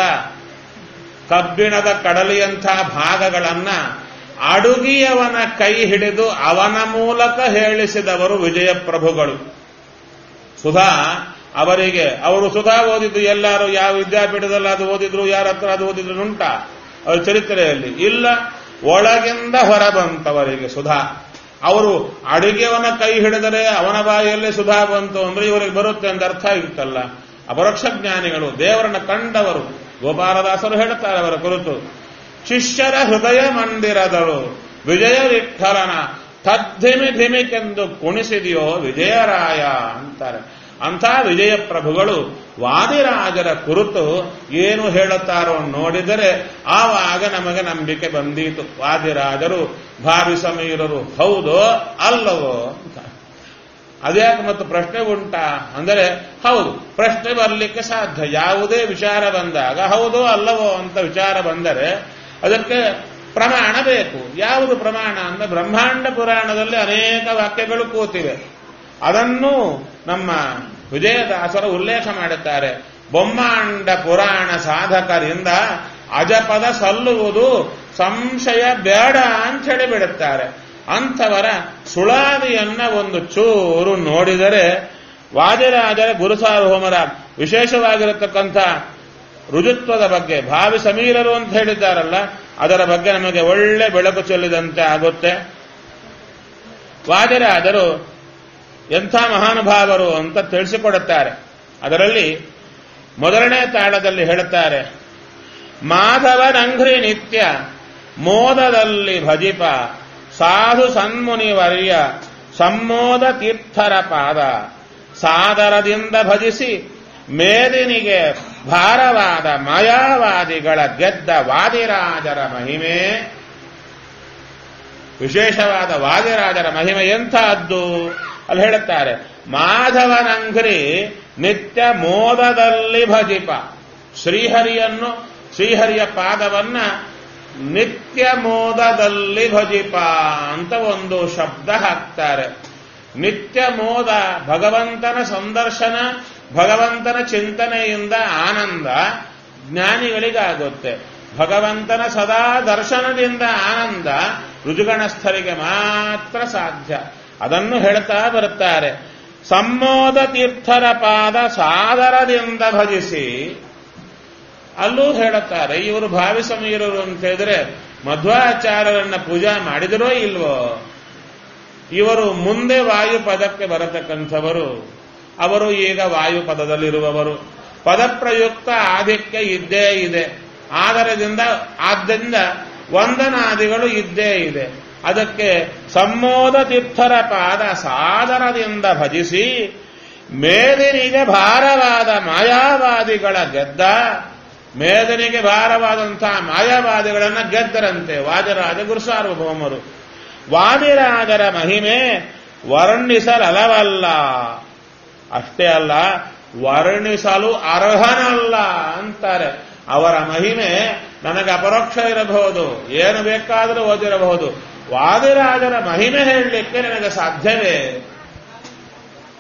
ಕಬ್ಬಿಣದ ಕಡಲಿಯಂಥ ಭಾಗಗಳನ್ನ ಅಡುಗಿಯವನ ಕೈ ಹಿಡಿದು ಅವನ ಮೂಲಕ ಹೇಳಿಸಿದವರು ವಿಜಯ ಪ್ರಭುಗಳು. ಸುಧಾ ಅವರಿಗೆ, ಅವರು ಸುಧಾ ಓದಿದ್ದು ಎಲ್ಲರೂ ಯಾವ ವಿದ್ಯಾಪೀಠದಲ್ಲಿ ಅದು ಓದಿದ್ರು, ಯಾರ ಹತ್ರ ಅದು ಓದಿದ್ರು ಉಂಟ ಅವ್ರ ಚರಿತ್ರೆಯಲ್ಲಿ ಇಲ್ಲ. ಒಳಗಿಂದ ಹೊರಬಂತವರಿಗೆ ಸುಧಾ. ಅವರು ಅಡುಗೆಯವನ ಕೈ ಹಿಡಿದರೆ ಅವನ ಬಾಯಲ್ಲಿ ಸುಧಾ ಬಂತು ಅಂದ್ರೆ ಇವರಿಗೆ ಬರುತ್ತೆ ಅಂತ ಅರ್ಥ ಇರುತ್ತಲ್ಲ. ಅಪರೋಕ್ಷ ಜ್ಞಾನಿಗಳು, ದೇವರನ್ನ ಕಂಡವರು. ಗೋಪಾಲದಾಸರು ಹೇಳುತ್ತಾರೆ ಅವರ ಕುರಿತು, ಶಿಷ್ಯರ ಹೃದಯ ಮಂದಿರದಳು ವಿಜಯ ವಿಠಲನ ತದ್ಧಿಮಿ ಧಿಮಿಕೆಂದು ಕುಣಿಸಿದೆಯೋ ವಿಜಯರಾಯ ಅಂತಾರೆ. ಅಂಥ ವಿಜಯ ಪ್ರಭುಗಳು ವಾದಿರಾಜರ ಕುರಿತು ಏನು ಹೇಳುತ್ತಾರೋ ನೋಡಿದರೆ ಆವಾಗ ನಮಗೆ ನಂಬಿಕೆ ಬಂದೀತು. ವಾದಿರಾಜರು ಭಾವಿ ಸಮೀರರು ಹೌದೋ ಅಲ್ಲವೋ ಅಂತ. ಅದ್ಯಾಕೆ ಮತ್ತು ಪ್ರಶ್ನೆ ಉಂಟಾ ಅಂದರೆ ಹೌದು, ಪ್ರಶ್ನೆ ಬರಲಿಕ್ಕೆ ಸಾಧ್ಯ. ಯಾವುದೇ ವಿಚಾರ ಬಂದಾಗ ಹೌದೋ ಅಲ್ಲವೋ ಅಂತ ವಿಚಾರ ಬಂದರೆ ಅದಕ್ಕೆ ಪ್ರಮಾಣ ಬೇಕು. ಯಾವುದು ಪ್ರಮಾಣ ಅಂದ್ರೆ ಬ್ರಹ್ಮಾಂಡ ಪುರಾಣದಲ್ಲಿ ಅನೇಕ ವಾಕ್ಯಗಳು ಕೂತಿವೆ. ಅದನ್ನು ನಮ್ಮ ವಿಜಯದಾಸರು ಉಲ್ಲೇಖ ಮಾಡುತ್ತಾರೆ. ಬೊಮ್ಮಾಂಡ ಪುರಾಣ ಸಾಧಕರಿಂದ ಅಜಪದ ಸಲ್ಲುವುದು ಸಂಶಯ ಬೇಡ ಅಂತ ಹೇಳಿಬಿಡುತ್ತಾರೆ. ಅಂಥವರ ಸುಳಾದಿಯನ್ನ ಒಂದು ಚೂರು ನೋಡಿದರೆ ವಾದಿರಾಜರ ಗುರುಸಾರ್ವಭೌಮರ ವಿಶೇಷವಾಗಿರತಕ್ಕಂಥ ರುಜುತ್ವದ ಬಗ್ಗೆ, ಭಾವಿ ಸಮೀರರು ಅಂತ ಹೇಳಿದ್ದಾರಲ್ಲ, ಅದರ ಬಗ್ಗೆ ನಮಗೆ ಒಳ್ಳೆ ಬೆಳಕು ಚೆಲ್ಲಿದಂತೆ ಆಗುತ್ತೆ. ವಾದಿರಾಜರು ಎಂಥ ಮಹಾನುಭಾವರು ಅಂತ ತಿಳಿಸಿಕೊಡುತ್ತಾರೆ. ಅದರಲ್ಲಿ ಮೊದಲನೇ ತಾಳದಲ್ಲಿ ಹೇಳುತ್ತಾರೆ, ಮಾಧವನಂಘ್ರಿ ನಿತ್ಯ ಮೋದದಲ್ಲಿ ಭಜಿಪ ಸಾಧು ಸನ್ಮುನಿವರ್ಯ ಸಮ್ಮೋದ ತೀರ್ಥರ ಪಾದ ಸಾದರದಿಂದ ಭಜಿಸಿ ಮೇದಿನಿಗೆ ಭಾರವಾದ ಮಾಯಾವಾದಿಗಳ ಗೆದ್ದ ವಾದಿರಾಜರ ಮಹಿಮೆ. ವಿಶೇಷವಾದ ವಾದಿರಾಜರ ಮಹಿಮೆ ಎಂಥದ್ದು ಅಲ್ಲಿ ಹೇಳುತ್ತಾರೆ. ಮಾಧವನಂಘ್ರಿ ನಿತ್ಯ ಮೋದದಲ್ಲಿ ಭಜಿಪ, ಶ್ರೀಹರಿಯನ್ನು ಶ್ರೀಹರಿಯ ಪಾದವನ್ನ ನಿತ್ಯ ಮೋದದಲ್ಲಿ ಭಜಿಪ ಅಂತ ಒಂದು ಶಬ್ದ ಹಾಕ್ತಾರೆ. ನಿತ್ಯ ಮೋದ ಭಗವಂತನ ಸಂದರ್ಶನ, ಭಗವಂತನ ಚಿಂತನೆಯಿಂದ ಆನಂದ ಜ್ಞಾನಿಗಳಿಗಾಗುತ್ತೆ. ಭಗವಂತನ ಸದಾ ದರ್ಶನದಿಂದ ಆನಂದ ಋಜುಗಣಸ್ಥರಿಗೆ ಮಾತ್ರ ಸಾಧ್ಯ. ಅದನ್ನು ಹೇಳ್ತಾ ಬರುತ್ತಾರೆ. ಸಮ್ಮೋದ ತೀರ್ಥರ ಪಾದ ಸಾದರದಿಂದ ಭಜಿಸಿ. ಅಲ್ಲೂ ಹೇಳುತ್ತಾರೆ, ಇವರು ಭಾವಿ ಸಮೀರರು ಅಂತ ಹೇಳಿದ್ರೆ ಮಧ್ವಾಚಾರ್ಯರನ್ನ ಪೂಜಾ ಮಾಡಿದರೋ ಇಲ್ವೋ? ಇವರು ಮುಂದೆ ವಾಯುಪದಕ್ಕೆ ಬರತಕ್ಕಂಥವರು. ಅವರು ಈಗ ವಾಯುಪದದಲ್ಲಿರುವವರು. ಪದಪ್ರಯುಕ್ತ ಆದಿತ್ಯ ಇದ್ದೇ ಇದೆ. ಆದರದಿಂದ ಆದ್ದರಿಂದ ವಂದನಾದಿಗಳು ಇದ್ದೇ ಇದೆ. ಅದಕ್ಕೆ ಸಮ್ಮೋದ ತೀರ್ಥರ ಪಾದ ಸಾದರದಿಂದ ಭಜಿಸಿ ಮೇದಿನಿಗೆ ಭಾರವಾದ ಮಾಯಾವಾದಿಗಳ ಗೆದ್ದ. ಮೇದಿನಿಗೆ ಭಾರವಾದಂತಹ ಮಾಯಾವಾದಿಗಳನ್ನ ಗೆದ್ದರಂತೆ ವಾದಿರಾಜ ಗುರುಸಾರ್ವಭೌಮರು. ವಾದಿರಾಜರ ಮಹಿಮೆ ವರ್ಣಿಸಲವಲ್ಲ. ಅಷ್ಟೇ ಅಲ್ಲ, ವರ್ಣಿಸಲು ಅರ್ಹನಲ್ಲ ಅಂತಾರೆ. ಅವರ ಮಹಿಮೆ ನನಗೆ ಅಪರೋಕ್ಷ ಇರಬಹುದು, ಏನು ಬೇಕಾದರೂ ಓದಿರಬಹುದು. ವಾದಿರಾಜರ ಮಹಿಮೆ ಹೇಳಲಿಕ್ಕೆ ನನಗೆ ಸಾಧ್ಯವೇ?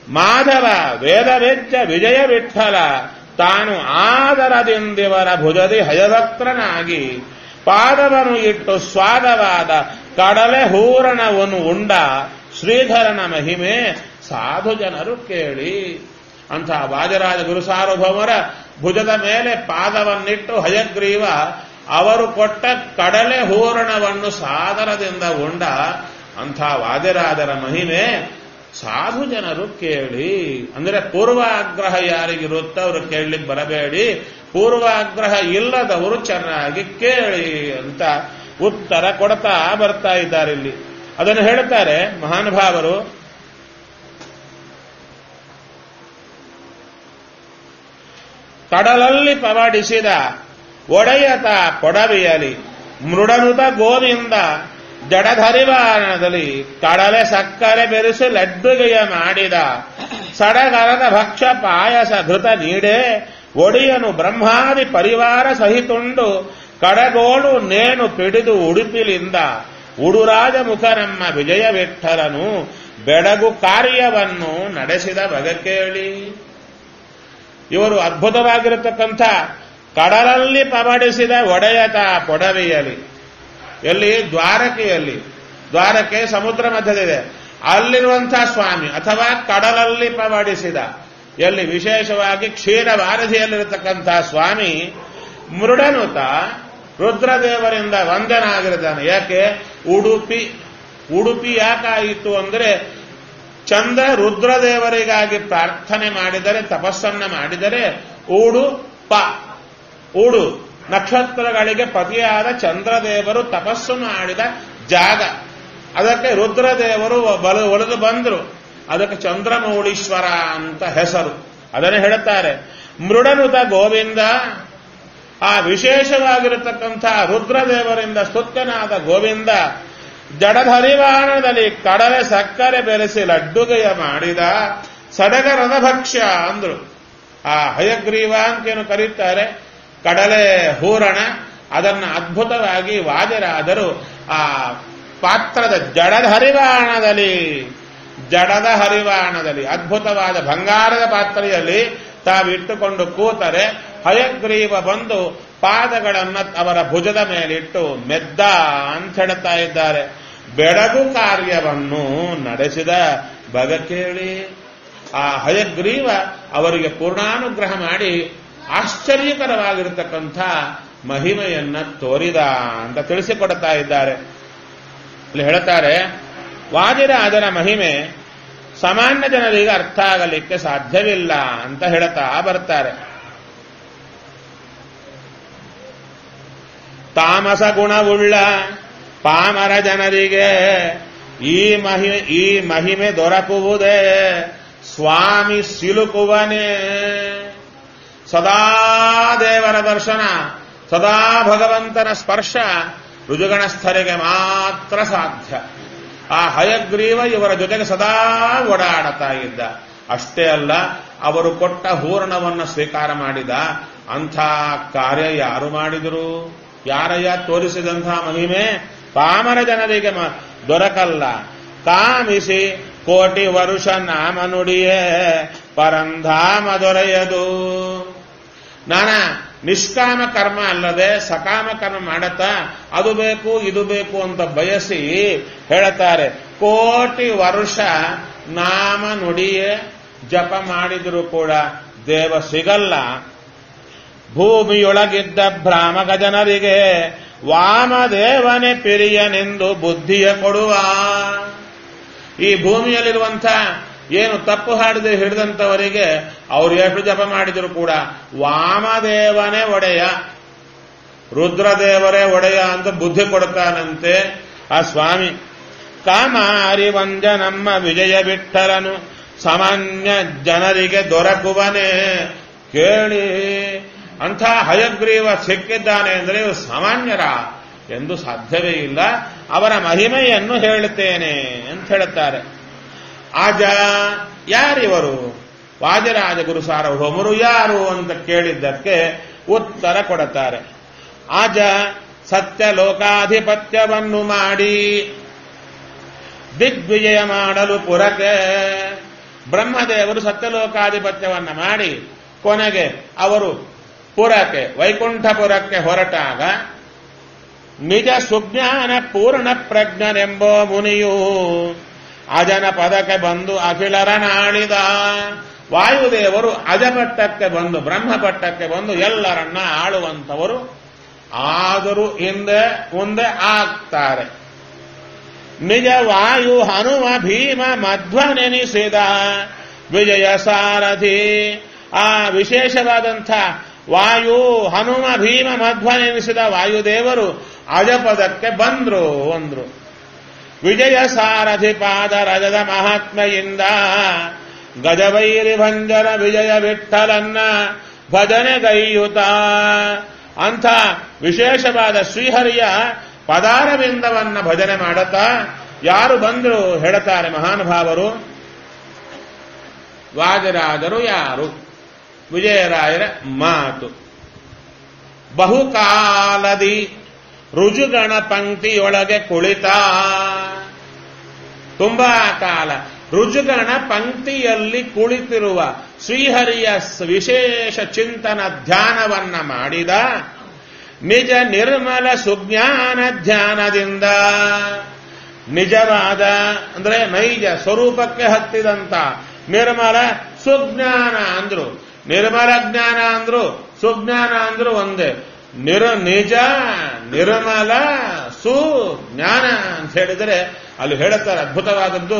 ಮಾಧವ ವೇದವೆಜ್ಜ ವಿಜಯ ವಿಠಲ ತಾನು ಆದರದಿಂದಿವರ ಭುಜದಿ ಹಯಭಕ್ತನಾಗಿ ಪಾದವನ್ನು ಇಟ್ಟು ಸ್ವಾದವಾದ ಕಡಲೆ ಹೂರಣವನ್ನು ಉಂಡ ಶ್ರೀಧರನ ಮಹಿಮೆ ಸಾಧು ಜನರು ಕೇಳಿ. ಅಂಥ ವಾಜರಾಜ ಗುರುಸಾರ್ವಭೌಮರ ಭುಜದ ಮೇಲೆ ಪಾದವನ್ನಿಟ್ಟು ಹಯಗ್ರೀವ ಅವರು ಕೊಟ್ಟ ಕಡಲೆ ಹೂರಣವನ್ನು ಸಾದರದಿಂದ ಉಂಡ ಅಂಥ ವಾಜರಾಜರ ಮಹಿಮೆ ಸಾಧು ಜನರು ಕೇಳಿ. ಅಂದರೆ ಪೂರ್ವಾಗ್ರಹ ಯಾರಿಗಿರುತ್ತೋ ಅವರು ಕೇಳಲಿಕ್ಕೆ ಬರಬೇಡಿ, ಪೂರ್ವಾಗ್ರಹ ಇಲ್ಲದವರು ಚೆನ್ನಾಗಿ ಕೇಳಿ ಅಂತ ಉತ್ತರ ಕೊಡ್ತಾ ಬರ್ತಾ ಇದ್ದಾರೆ. ಇಲ್ಲಿ ಅದನ್ನು ಹೇಳುತ್ತಾರೆ ಮಹಾನುಭಾವರು. ಕಡಲಲ್ಲಿ ಪವಡಿಸಿದ ಒಡೆಯತ ಪೊಡವಿಯಲಿ ಮೃಡನುತ ಗೋವಿಂದ ಜಡಧರಿವಾರಣದಲ್ಲಿ ಕಡಲೆ ಸಕ್ಕರೆ ಬೆರೆಸಿ ಲಡ್ಡುಗೆಯ ಮಾಡಿದ ಸಡಗರದ ಭಕ್ಷ್ಯ ಪಾಯಸ ಘೃತ ನೀಡೆ ಒಡಿಯನು ಬ್ರಹ್ಮಾದಿ ಪರಿವಾರ ಸಹಿತುಂಡು ಕಡಗೋಳು ನೇಣು ಪಿಡಿದು ಉಡುಪಿಲಿಂದ ಉಡುರಾಜ ಮುಖ ನಮ್ಮ ವಿಜಯ ವಿಠಲನು ಬೆಡಗು ಕಾರ್ಯವನ್ನು ನಡೆಸಿದ ಬಗೆ ಕೇಳಿ. ಇವರು ಅದ್ಭುತವಾಗಿರತಕ್ಕಂಥ ಕಡಲಲ್ಲಿ ಪವಡಿಸಿದ ಒಡೆಯತ ಪೊಡವೆಯಲ್ಲಿ, ಎಲ್ಲಿ ದ್ವಾರಕೆಯಲ್ಲಿ, ದ್ವಾರಕೆ ಸಮುದ್ರ ಮಧ್ಯದಿದೆ, ಅಲ್ಲಿರುವಂತಹ ಸ್ವಾಮಿ ಅಥವಾ ಕಡಲಲ್ಲಿ ಪವಡಿಸಿದ, ಎಲ್ಲಿ ವಿಶೇಷವಾಗಿ ಕ್ಷೀರವಾರಧಿಯಲ್ಲಿರತಕ್ಕಂತಹ ಸ್ವಾಮಿ ಮೃಡನುತ ರುದ್ರದೇವರಿಂದ ವಂದನಾಗಿರ್ತಾನೆ. ಯಾಕೆ ಉಡುಪಿ ಉಡುಪಿ ಯಾಕಾಯಿತು ಅಂದರೆ ಚಂದ್ರ ರುದ್ರದೇವರಿಗಾಗಿ ಪ್ರಾರ್ಥನೆ ಮಾಡಿದರೆ, ತಪಸ್ಸನ್ನ ಮಾಡಿದರೆ ಉಡು ಪ ಉಡು ನಕ್ಷತ್ರಗಳಿಗೆ ಪತಿಯಾದ ಚಂದ್ರದೇವರು ತಪಸ್ಸು ಮಾಡಿದ ಜಾಗ. ಅದಕ್ಕೆ ರುದ್ರದೇವರು ಬಲ ಒಲಿದು ಬಂದರು. ಅದಕ್ಕೆ ಚಂದ್ರಮೌಳೀಶ್ವರ ಅಂತ ಹೆಸರು. ಅದನ್ನು ಹೇಳುತ್ತಾರೆ ಮೃಡನುತ ಗೋವಿಂದ. ಆ ವಿಶೇಷವಾಗಿರತಕ್ಕಂಥ ರುದ್ರದೇವರಿಂದ ಸ್ತುತ್ಯನಾದ ಗೋವಿಂದ ಜಡಧರಿವಾಣದಲ್ಲಿ ಕಡಲೆ ಸಕ್ಕರೆ ಬೆರೆಸಿ ಲಡ್ಡುಗೆಯ ಮಾಡಿದ ಸಡಗರದ ಭಕ್ಷ್ಯ ಅಂದ್ರು. ಆ ಹಯಗ್ರೀವ ಅಂತೇನು ಕರೀತಾರೆ, ಕಡಲೆ ಹೂರಣ, ಅದನ್ನು ಅದ್ಭುತವಾಗಿ ವಾದಿರಾದರು ಆ ಪಾತ್ರದ ಜಡದ ಹರಿವಾಣದಲ್ಲಿ ಜಡದ ಹರಿವಾಣದಲ್ಲಿ ಅದ್ಭುತವಾದ ಬಂಗಾರದ ಪಾತ್ರೆಯಲ್ಲಿ ತಾವಿಟ್ಟುಕೊಂಡು ಕೂತರೆ ಹಯಗ್ರೀವ ಬಂದು ಪಾದಗಳನ್ನು ಅವರ ಭುಜದ ಮೇಲಿಟ್ಟು ಮೆದ್ದ ಅಂತ ಹೇಳ್ತಾ ಇದ್ದಾರೆ. ಬೆಡಗು ಕಾರ್ಯವನ್ನು ನಡೆಸಿದ ಬಗೆ ಕೇಳಿ. ಆ ಹಯಗ್ರೀವ ಅವರಿಗೆ ಪೂರ್ಣಾನುಗ್ರಹ ಮಾಡಿ ಆಶ್ಚರ್ಯಕರವಾಗಿರತಕ್ಕಂಥ ಮಹಿಮೆಯನ್ನ ತೋರಿದ ಅಂತ ತಿಳಿಸಿಕೊಡ್ತಾ ಇದ್ದಾರೆ. ಇಲ್ಲಿ ಹೇಳ್ತಾರೆ ವಾದಿರಾಜನ ಮಹಿಮೆ ಸಾಮಾನ್ಯ ಜನರಿಗೆ ಅರ್ಥ ಆಗಲಿಕ್ಕೆ ಸಾಧ್ಯವಿಲ್ಲ ಅಂತ ಹೇಳ್ತಾ ಬರ್ತಾರೆ. ತಾಮಸ ಗುಣವುಳ್ಳ ಪಾಮರ ಜನರಿಗೆ ಈ ಮಹಿಮೆ ಈ ಮಹಿಮೆ ದೊರಕುವುದೇ ಸ್ವಾಮಿ ಸಿಲುಕುವನೇ. ಸದಾ ದೇವರ ದರ್ಶನ, ಸದಾ ಭಗವಂತನ ಸ್ಪರ್ಶ ಋಜುಗಣಸ್ಥರಿಗೆ ಮಾತ್ರ ಸಾಧ್ಯ. ಆ ಹಯಗ್ರೀವ ಇವರ ಜೊತೆಗೆ ಸದಾ ಓಡಾಡುತ್ತಾ ಇದ್ದ. ಅಷ್ಟೇ ಅಲ್ಲ, ಅವರು ಕೊಟ್ಟ ಹೂರಣವನ್ನು ಸ್ವೀಕಾರ ಮಾಡಿದ. ಅಂಥ ಕಾರ್ಯ ಯಾರು ಮಾಡಿದರು? ಯಾರಯ್ಯ ತೋರಿಸಿದಂತಹ ಮಹಿಮೆ? ಪಾಮರ ಜನರಿಗೆ ದೊರಕಲ್ಲ. ಕಾಮಿಸಿ ಕೋಟಿ ವರುಷ ನಾಮ ನುಡಿಯೇ ಪರಂಧಾಮ ದೊರೆಯದು. ನಾನಾ ನಿಷ್ಕಾಮ ಕರ್ಮ ಅಲ್ಲದೆ ಸಕಾಮ ಕರ್ಮ ಮಾಡತ್ತಾ ಅದು ಬೇಕು ಇದು ಬೇಕು ಅಂತ ಬಯಸಿ ಹೇಳುತ್ತಾರೆ. ಕೋಟಿ ವರ್ಷ ನಾಮ ನುಡಿಯೇ ಜಪ ಮಾಡಿದರೂ ಕೂಡ ದೇವ ಸಿಗಲ್ಲ. ಭೂಮಿಯೊಳಗಿದ್ದ ಭ್ರಾಮಕ ಜನರಿಗೆ ವಾಮದೇವನೇ ಪಿರಿಯನೆಂದು ಬುದ್ಧಿಯ ಕೊಡುವ. ಈ ಭೂಮಿಯಲ್ಲಿರುವಂಥ ಏನು ತಪ್ಪು ಹಾಡಿದೆ ಹಿಡಿದಂಥವರಿಗೆ ಅವ್ರು ಎಷ್ಟು ಜಪ ಮಾಡಿದ್ರು ಕೂಡ ವಾಮದೇವನೇ ಒಡೆಯ, ರುದ್ರದೇವರೇ ಒಡೆಯ ಅಂತ ಬುದ್ಧಿ ಕೊಡ್ತಾನಂತೆ ಆ ಸ್ವಾಮಿ. ಕಾಮಾರಿ ವಂಜ ನಮ್ಮ ವಿಜಯ ವಿಠಲನು ಸಾಮಾನ್ಯ ಜನರಿಗೆ ದೊರಕುವನೇ ಕೇಳಿ. ಅಂಥ ಹಯಗ್ರೀವ ಸಿಕ್ಕಿದ್ದಾನೆ ಅಂದರೆ ಇವರು ಸಾಮಾನ್ಯರ ಎಂದು ಸಾಧ್ಯವೇ ಇಲ್ಲ. ಅವರ ಮಹಿಮೆಯನ್ನು ಹೇಳುತ್ತೇನೆ ಅಂತ ಹೇಳುತ್ತಾರೆ. ಆಜ ಯಾರಿವರು? ವಾದಿರಾಜ ಗುರು ಸಾರ್ವಭೌಮರು ಯಾರು ಅಂತ ಕೇಳಿದ್ದಕ್ಕೆ ಉತ್ತರ ಕೊಡುತ್ತಾರೆ. ಆಜ ಸತ್ಯ ಲೋಕಾಧಿಪತ್ಯವನ್ನು ಮಾಡಿ ದಿಗ್ವಿಜಯ ಮಾಡಲು ಪುರಕ್ಕೆ ಬ್ರಹ್ಮದೇವರು ಸತ್ಯಲೋಕಾಧಿಪತ್ಯವನ್ನ ಮಾಡಿ ಕೊನೆಗೆ ಅವರು ಪುರಕ್ಕೆ ವೈಕುಂಠಪುರಕ್ಕೆ ಹೊರಟಾಗ ನಿಜ ಸುಜ್ಞಾನ ಪೂರ್ಣ ಪ್ರಜ್ಞನೆಂಬೋ ಮುನಿಯು ಅಜನ ಪದಕ್ಕೆ ಬಂದು ಅಖಿಲರನಾಳಿದ. ವಾಯುದೇವರು ಅಜಪಟ್ಟಕ್ಕೆ ಬಂದು ಬ್ರಹ್ಮಪಟ್ಟಕ್ಕೆ ಬಂದು ಎಲ್ಲರನ್ನ ಆಳುವಂಥವರು. ಆದರೂ ಹಿಂದೆ ಮುಂದೆ ಆಗ್ತಾರೆ. ನಿಜ ವಾಯು ಹನುಮ ಭೀಮ ಮಧ್ವನೆನಿಸಿದ ವಿಜಯ ಸಾರಥಿ. ಆ ವಿಶೇಷವಾದಂಥ ವಾಯು ಹನುಮ ಭೀಮ ಮಧ್ವನೆನಿಸಿದ ವಾಯುದೇವರು ಅಜಪದಕ್ಕೆ ಬಂದ್ರು ಅಂದ್ರು. ವಿಜಯ ಸಾರಥಿ ಪಾದ ರಜದ ಮಹಾತ್ಮೆಯಿಂದ ಗಜವೈರಿ ಭಂಜನ ವಿಜಯ ವಿಠಲನ್ನ ಭಜನೆಗೈಯುತ. ಅಂಥ ವಿಶೇಷವಾದ ಶ್ರೀಹರಿಯ ಪದಾರವಿಂದವನ್ನ ಭಜನೆ ಮಾಡುತ್ತಾ ಯಾರು ಬಂದರು ಹೇಳುತ್ತಾರೆ ಮಹಾನುಭಾವರು. ವಾದಿರಾಜರು ಯಾರು? ವಿಜಯರಾಯರ ಮಾತು. ಬಹುಕಾಲದಿ ರುಜುಗಣ ಪಂಕ್ತಿಯೊಳಗೆ ಕುಳಿತ. ತುಂಬಾ ಕಾಲ ರುಜುಗಣ ಪಂಕ್ತಿಯಲ್ಲಿ ಕುಳಿತಿರುವ ಶ್ರೀಹರಿಯ ವಿಶೇಷ ಚಿಂತನ ಧ್ಯಾನವನ್ನ ಮಾಡಿದ. ನಿಜ ನಿರ್ಮಲ ಸುಜ್ಞಾನ ಧ್ಯಾನದಿಂದ ನಿಜವಾದ ಅಂದ್ರೆ ನೈಜ ಸ್ವರೂಪಕ್ಕೆ ಹತ್ತಿದಂತ ನಿರ್ಮಲ ಸುಜ್ಞಾನ ಅಂದ್ರು. ನಿರ್ಮಲ ಜ್ಞಾನ ಅಂದ್ರು, ಸುಜ್ಞಾನ ಅಂದ್ರು ಒಂದೇ. ನಿರ ನಿಜ ನಿರ್ಮಲ ಸುಜ್ಞಾನ ಅಂತ ಹೇಳಿದರೆ ಅಲ್ಲಿ ಹೇಳುತ್ತಾರೆ ಅದ್ಭುತವಾದದ್ದು.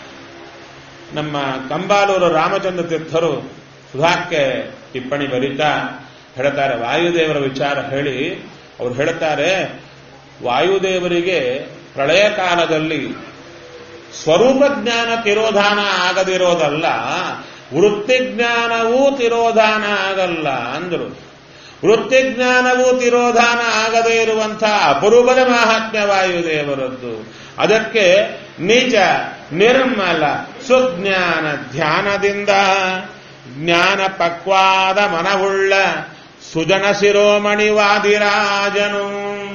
ನಮ್ಮ ಕಂಬಾಲೂರು ರಾಮಚಂದ್ರ ತೀರ್ಥರು ಸುಧಾಕ್ಕೆ ಟಿಪ್ಪಣಿ ಬರೀತಾ ಹೇಳ್ತಾರೆ ವಾಯುದೇವರ ವಿಚಾರ ಹೇಳಿ. ಅವರು ಹೇಳುತ್ತಾರೆ ವಾಯುದೇವರಿಗೆ ಪ್ರಳಯ ಕಾಲದಲ್ಲಿ ಸ್ವರೂಪ ಜ್ಞಾನ ತಿರೋಧಾನ ಆಗದಿರೋದಲ್ಲ, ವೃತ್ತಿಜ್ಞಾನವೂ ತಿರೋಧಾನ ಆಗಲ್ಲ ಅಂದರು. ವೃತ್ತಿಜ್ಞಾನವೂ ತಿರೋಧಾನ ಆಗದೇ ಇರುವಂತಹ ಅಪರೂಪದ ಮಹಾತ್ಮ್ಯ ವಾಯುದೇವರದ್ದು. ಅದಕ್ಕೆ ನಿಜ ನಿರ್ಮಲ ಸುಜ್ಞಾನ ಧ್ಯಾನದಿಂದ ಜ್ಞಾನ ಪಕ್ವಾದ ಮನವುಳ್ಳ ಸುಜನ ಶಿರೋಮಣಿ ವಾದಿರಾಜನು.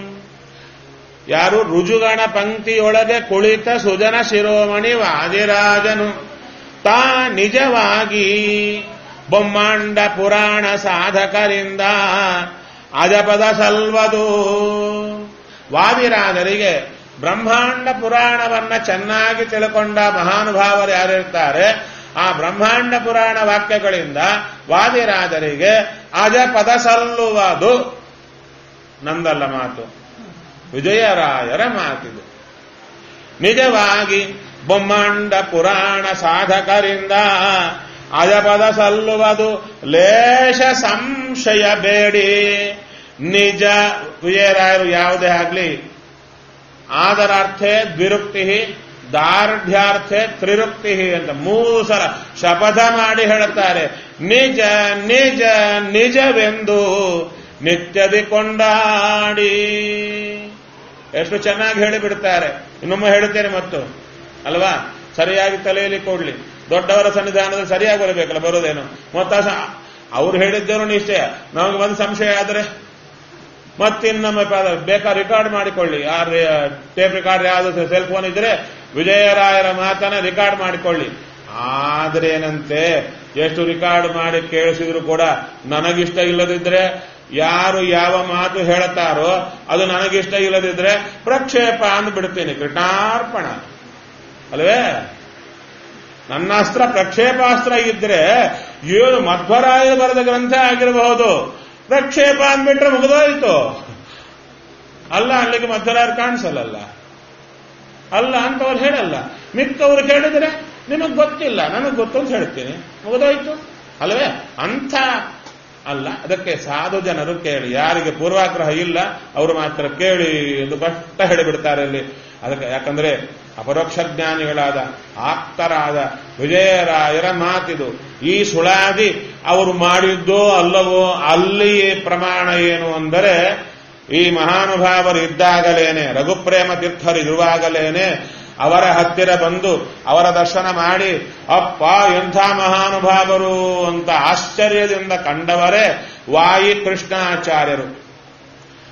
ಯಾರು? ರುಜುಗಣ ಪಂಕ್ತಿಯೊಳಗೆ ಕುಳಿತ ಸುಜನ ಶಿರೋಮಣಿ ವಾದಿರಾಜನು. ತಾ ನಿಜವಾಗಿ ಬೊಮ್ಮಾಂಡ ಪುರಾಣ ಸಾಧಕರಿಂದ ಅಜಪದ ಸಲ್ವದು. ವಾದಿರಾಜರಿಗೆ ಬ್ರಹ್ಮಾಂಡ ಪುರಾಣವನ್ನ ಚೆನ್ನಾಗಿ ತಿಳ್ಕೊಂಡ ಮಹಾನುಭಾವರು ಯಾರಿರ್ತಾರೆ, ಆ ಬ್ರಹ್ಮಾಂಡ ಪುರಾಣ ವಾಕ್ಯಗಳಿಂದ ವಾದಿರಾಜರಿಗೆ ಅಜಪದ ಸಲ್ಲುವುದು. ನಂದಲ್ಲ ಮಾತು, ವಿಜಯರಾಯರ ಮಾತಿದು. ನಿಜವಾಗಿ ಬ್ರಹ್ಮಾಂಡ ಪುರಾಣ ಸಾಧಕರಿಂದ ಅಜಪದ ಸಲ್ಲುವುದು ಲೇಷ ಸಂಶಯ ಬೇಡಿ. ನಿಜ ವಿಜಯರಾಯರು ಯಾವುದೇ ಆಗಲಿ ಆದರಾರ್ಥೆ ದ್ವಿರುಕ್ತಿ, ದಾರ್ಢ್ಯಾರ್ಥೆ ತ್ರಿರುಕ್ತಿ ಅಂತ ಮೂರು ಸಲ ಶಪಥ ಮಾಡಿ ಹೇಳುತ್ತಾರೆ. ನಿಜ ನಿಜ ನಿಜವೆಂದು ನಿತ್ಯದಿ ಕೊಂಡಾಡಿ. ಎಷ್ಟು ಚೆನ್ನಾಗಿ ಹೇಳಿಬಿಡ್ತಾರೆ. ಇನ್ನೊಮ್ಮೆ ಹೇಳುತ್ತೇನೆ ಮತ್ತು ಅಲ್ವಾ, ಸರಿಯಾಗಿ ತಲೆಯಲ್ಲಿ ಕೊಡ್ಲಿ. ದೊಡ್ಡವರ ಸನ್ನಿಧಾನದಲ್ಲಿ ಸರಿಯಾಗಿ ಬರಬೇಕಲ್ಲ, ಬರೋದೇನು ಮೊತ್ತ ಅವ್ರು ಹೇಳಿದ್ದೇನು ನಿಶ್ಚಯ. ನಮಗೆ ಒಂದು ಸಂಶಯ ಆದರೆ ಮತ್ತಿನ್ನೊಮ್ಮೆ ಬೇಕಾ ರೆಕಾರ್ಡ್ ಮಾಡಿಕೊಳ್ಳಿ. ಆ ಟೇಪ್ ರೆಕಾರ್ಡ್ ಯಾವುದು ಸೆಲ್ ಫೋನ್ ಇದ್ರೆ ವಿಜಯರಾಯರ ಮಾತನ್ನ ರೆಕಾರ್ಡ್ ಮಾಡಿಕೊಳ್ಳಿ. ಆದ್ರೇನಂತೆ ಎಷ್ಟು ರೆಕಾರ್ಡ್ ಮಾಡಿ ಕೇಳಿಸಿದ್ರು ಕೂಡ ನನಗಿಷ್ಟ ಇಲ್ಲದಿದ್ರೆ, ಯಾರು ಯಾವ ಮಾತು ಹೇಳುತ್ತಾರೋ ಅದು ನನಗಿಷ್ಟ ಇಲ್ಲದಿದ್ರೆ ಪ್ರಕ್ಷೇಪ ಅಂದ್ಬಿಡ್ತೀನಿ. ಕೃಷ್ಣಾರ್ಪಣ ಅಲ್ವೇ? ನನ್ನ ಅಸ್ತ್ರ ಪ್ರಕ್ಷೇಪಾಸ್ತ್ರ ಇದ್ರೆ ಏನು ಮಧ್ವರಾಯ ಬರೆದ ಗ್ರಂಥ ಆಗಿರಬಹುದು, ಪ್ರಕ್ಷೇಪ ಅಂದ್ಬಿಟ್ರೆ ಮುಗಿದೋಯ್ತು. ಅಲ್ಲ, ಅಲ್ಲಿಗೆ ಮಧ್ವರಾಯರು ಕಾಣಿಸಲ್ಲ ಅಲ್ಲ ಅಂತವ್ರು ಹೇಳಲ್ಲ. ಮಿಕ್ಕವ್ರು ಕೇಳಿದ್ರೆ ನಿಮಗ್ ಗೊತ್ತಿಲ್ಲ, ನನಗ್ ಗೊತ್ತು ಅಂತ ಹೇಳ್ತೀನಿ, ಮುಗಿದೋಯ್ತು ಅಲ್ವೇ? ಅಂಥ ಅಲ್ಲ. ಅದಕ್ಕೆ ಸಾಧು ಜನರು ಕೇಳಿ, ಯಾರಿಗೆ ಪೂರ್ವಾಗ್ರಹ ಇಲ್ಲ ಅವರು ಮಾತ್ರ ಕೇಳಿ ಎಂದು ಕಷ್ಟ ಹೇಳಿಬಿಡ್ತಾರೆ ಇಲ್ಲಿ. ಅದಕ್ಕೆ ಯಾಕಂದ್ರೆ ಅಪರೋಕ್ಷ ಜ್ಞಾನಿಗಳಾದ ಆಪ್ತರಾದ ವಿಜಯರಾಯರ ಮಾತಿದು. ಈ ಸುಳಾದಿ ಅವರು ಮಾಡಿದ್ದೋ ಅಲ್ಲವೋ ಅಲ್ಲಿಯೇ ಪ್ರಮಾಣ ಏನು ಅಂದರೆ, ಈ ಮಹಾನುಭಾವರು ಇದ್ದಾಗಲೇನೆ, ರಘುಪ್ರೇಮ ತೀರ್ಥರು ಇರುವಾಗಲೇನೆ ಅವರ ಹತ್ತಿರ ಬಂದು ಅವರ ದರ್ಶನ ಮಾಡಿ ಅಪ್ಪ ಎಂಥ ಮಹಾನುಭಾವರು ಅಂತ ಆಶ್ಚರ್ಯದಿಂದ ಕಂಡವರೇ ವಾಯಿ ಕೃಷ್ಣಾಚಾರ್ಯರು.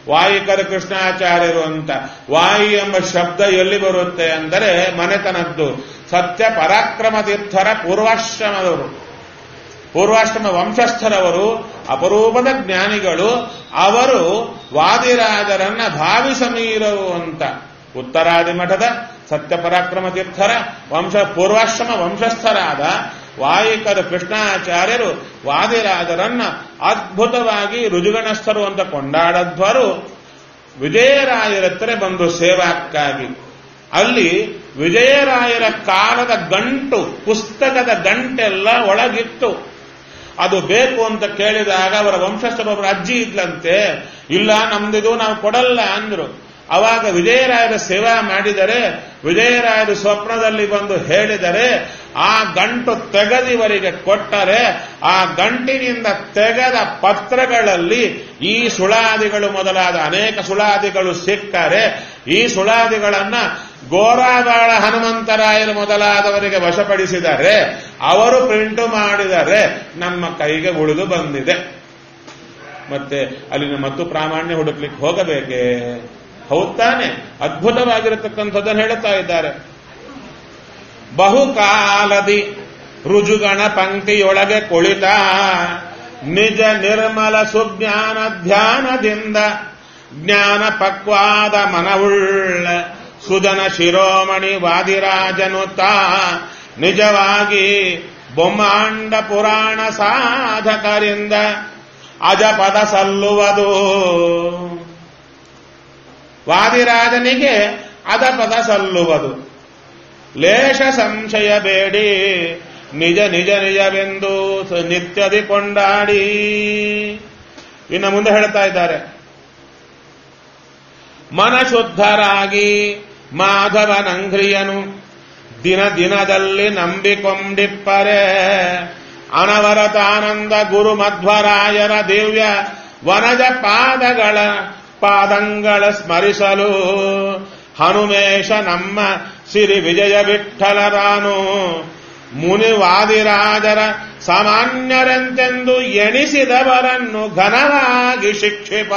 ವಾಯಿಕರ ಕೃಷ್ಣಾಚಾರ್ಯರು ಅಂತ. ವಾಯಿ ಎಂಬ ಶಬ್ದ ಎಲ್ಲಿ ಬರುತ್ತೆ ಅಂದರೆ ಮನೆತನದ್ದು. ಸತ್ಯ ಪರಾಕ್ರಮ ತೀರ್ಥರ ಪೂರ್ವಾಶ್ರಮದವರು, ಪೂರ್ವಾಶ್ರಮ ವಂಶಸ್ಥರವರು, ಅಪರೂಪದ ಜ್ಞಾನಿಗಳು. ಅವರು ವಾದಿರಾಜರನ್ನ ಭಾವಿ ಸಮೀರರು ಅಂತ. ಉತ್ತರಾದಿ ಮಠದ ಸತ್ಯ ಪರಾಕ್ರಮ ತೀರ್ಥರ ವಂಶ ಪೂರ್ವಾಶ್ರಮ ವಂಶಸ್ಥರಾದ ವಾಯಿಕರ ಕೃಷ್ಣಾಚಾರ್ಯರು ವಾದಿರಾಜರನ್ನ ಅದ್ಭುತವಾಗಿ ರುಜುಗಣಸ್ಥರು ಅಂತ ಕೊಂಡಾಡಧ್ವರು ವಿಜಯರಾಯರ ಹತ್ರ ಬಂದು ಸೇವಾಕ್ಕಾಗಿ. ಅಲ್ಲಿ ವಿಜಯರಾಯರ ಕಾಲದ ಗಂಟು, ಪುಸ್ತಕದ ಗಂಟೆಲ್ಲ ಒಳಗಿತ್ತು. ಅದು ಬೇಕು ಅಂತ ಕೇಳಿದಾಗ ಅವರ ವಂಶಸ್ಥರೊಬ್ಬರ ಅಜ್ಜಿ ಇದ್ಲಂತೆ. ಇಲ್ಲ, ನಮ್ದಿದು ನಾವು ಕೊಡಲ್ಲ ಅಂದ್ರು. ಅವಾಗ ವಿಜಯರಾಯರ ಸೇವಾ ಮಾಡಿದರೆ ವಿಜಯರಾಯರು ಸ್ವಪ್ನದಲ್ಲಿ ಬಂದು ಹೇಳಿದರೆ ಆ ಗಂಟು ತೆಗೆದಿವರಿಗೆ ಕೊಟ್ಟರೆ ಆ ಗಂಟಿನಿಂದ ತೆಗೆದ ಪತ್ರಗಳಲ್ಲಿ ಈ ಸುಳಾದಿಗಳು ಮೊದಲಾದ ಅನೇಕ ಸುಳಾದಿಗಳು ಸಿಕ್ಕರೆ ಈ ಸುಳಾದಿಗಳನ್ನ ಗೋರಾಗಾಳ ಹನುಮಂತರಾಯರು ಮೊದಲಾದವರಿಗೆ ವಶಪಡಿಸಿದರೆ ಅವರು ಪ್ರಿಂಟು ಮಾಡಿದರೆ ನಮ್ಮ ಕೈಗೆ ಉಳಿದು ಬಂದಿದೆ. ಮತ್ತೆ ಅಲ್ಲಿನ ಮತ್ತು ಪ್ರಾಮಾಣ್ಯ ಹುಡುಕ್ಲಿಕ್ಕೆ ಹೋಗಬೇಕೇ? ಹೌದ್ ತಾನೆ? ಅದ್ಭುತವಾಗಿರತಕ್ಕಂಥದ್ದನ್ನು ಹೇಳುತ್ತಾ ಇದ್ದಾರೆ. ಬಹುಕಾಲದಿ ರುಜುಗಣ ಪಂಕ್ತಿಯೊಳಗೆ ಕುಳಿತ ನಿಜ ನಿರ್ಮಲ ಸುಜ್ಞಾನ ಧ್ಯಾನದಿಂದ ಜ್ಞಾನ ಪಕ್ವಾದ ಮನವುಳ್ಳ ಸುಜನ ಶಿರೋಮಣಿ ವಾದಿರಾಜನು ತಾ ನಿಜವಾಗಿ ಬೊಮ್ಮಾಂಡ ಪುರಾಣ ಸಾಧಕರಿಂದ ಅಜಪದ ಸಲ್ಲುವುದು. ವಾದಿರಾಜನಿಗೆ ಅದಪದ ಸಲ್ಲುವುದು. ಲೇಷ ಸಂಶಯ ಬೇಡಿ ನಿಜ ನಿಜ ನಿಜವೆಂದು ನಿತ್ಯದಿ ಕೊಂಡಾಡಿ. ಇನ್ನು ಮುಂದೆ ಹೇಳ್ತಾ ಇದ್ದಾರೆ, ಮನಶುದ್ಧರಾಗಿ ಮಾಧವನಂಘ್ರಿಯನು ದಿನ ದಿನದಲ್ಲಿ ನಂಬಿಕೊಂಡಿಪ್ಪರೆ ಅನವರತಾನಂದ ಗುರು ಮಧ್ವರಾಯರ ದಿವ್ಯ ವನಜ ಪಾದಗಳ ಪಾದಂಗಳ ಸ್ಮರಿಸಲು ಹನುಮೇಶ ನಮ್ಮ ಸಿರಿ ವಿಜಯ ವಿಠ್ಠಲರಾನು ಮುನಿವಾದಿರಾಜರ ಸಾಮಾನ್ಯರಂತೆಂದು ಎಣಿಸಿದವರನ್ನು ಘನವಾಗಿ ಶಿಕ್ಷಿಪ.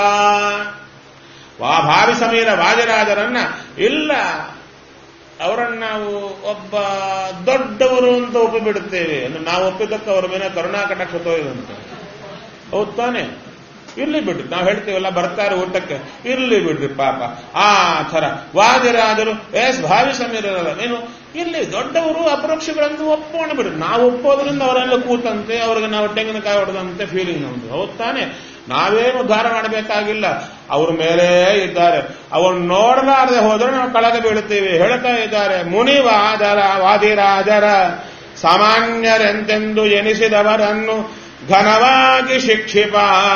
ವಾ ಭಾವಿ ಸಮೀರ ವಾದಿರಾಜರನ್ನ ಇಲ್ಲ, ಅವರನ್ನು ನಾವು ಒಬ್ಬ ದೊಡ್ಡವರು ಅಂತ ಒಪ್ಪಿಬಿಡುತ್ತೇವೆ. ನಾವು ಒಪ್ಪಿದ್ದಕ್ಕೆ ಅವರ ಮೇಲೆ ಕರುಣಾಕಟಾಕ್ಷ ತೋರಿದಂತೆ. ಹೌದು ತಾನೆ? ಇರ್ಲಿ ಬಿಡ್ರಿ, ನಾವು ಹೇಳ್ತೀವಲ್ಲ, ಬರ್ತಾರೆ ಊಟಕ್ಕೆ, ಇರ್ಲಿ ಬಿಡ್ರಿ ಪಾಪ. ಆ ಥರ ವಾದಿರಾಜರು ಎಸ್ ಭಾವಿ ಸಮೀರಲ್ಲ, ಏನು ಇಲ್ಲಿ ದೊಡ್ಡವರು ಅಪರೋಕ್ಷಗಳಂತೂ ಒಪ್ಪೋಣ ಬಿಡ್ರಿ. ನಾವು ಒಪ್ಪೋದ್ರಿಂದ ಅವರೆಲ್ಲ ಕೂತಂತೆ, ಅವ್ರಿಗೆ ನಾವು ತೆಂಗಿನಕಾಯಿ ಹೊಡೆದಂತೆ ಫೀಲಿಂಗ್ ನಮ್ದು. ಹೌದು ತಾನೆ? ನಾವೇನು ಉದ್ಧಾರ ಮಾಡಬೇಕಾಗಿಲ್ಲ, ಅವ್ರ ಮೇಲೆ ಇದ್ದಾರೆ. ಅವ್ರು ನೋಡಲಾರದೆ ಹೋದ್ರೆ ನಾವು ಕಳಗೆ ಬೀಳುತ್ತೀವಿ. ಹೇಳ್ತಾ ಇದ್ದಾರೆ, ಮುನಿವಾದರ ವಾದಿರಾಜರ ಸಾಮಾನ್ಯರೆಂತೆಂದು ಎನಿಸಿದವರನ್ನು ಘನವಾಗಿ ಶಿಕ್ಷಿಪ.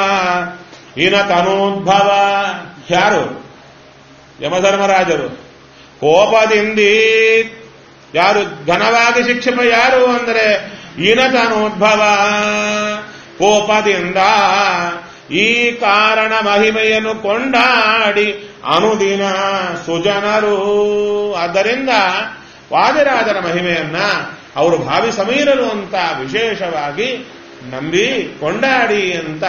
ಇನ ತನೋದ್ಭವ ಯಾರು? ಯಮಧರ್ಮರಾಜರು. ಕೋಪದಿಂದಿ ಯಾರು ಘನವಾಗಿ ಶಿಕ್ಷಿಪ ಯಾರು ಅಂದರೆ ಇನ ತನೋದ್ಭವ, ಕೋಪದಿಂದ ಈ ಕಾರಣ ಮಹಿಮೆಯನ್ನು ಕೊಂಡಾಡಿ ಅನುದಿನ ಸುಜನರು. ಆದ್ದರಿಂದ ವಾದಿರಾಜರ ಮಹಿಮೆಯನ್ನ ಅವರು ಭಾವಿ ಸಮೀರರು ಅಂತ ವಿಶೇಷವಾಗಿ ನಂಬಿ ಕೊಂಡಾಡಿ ಅಂತ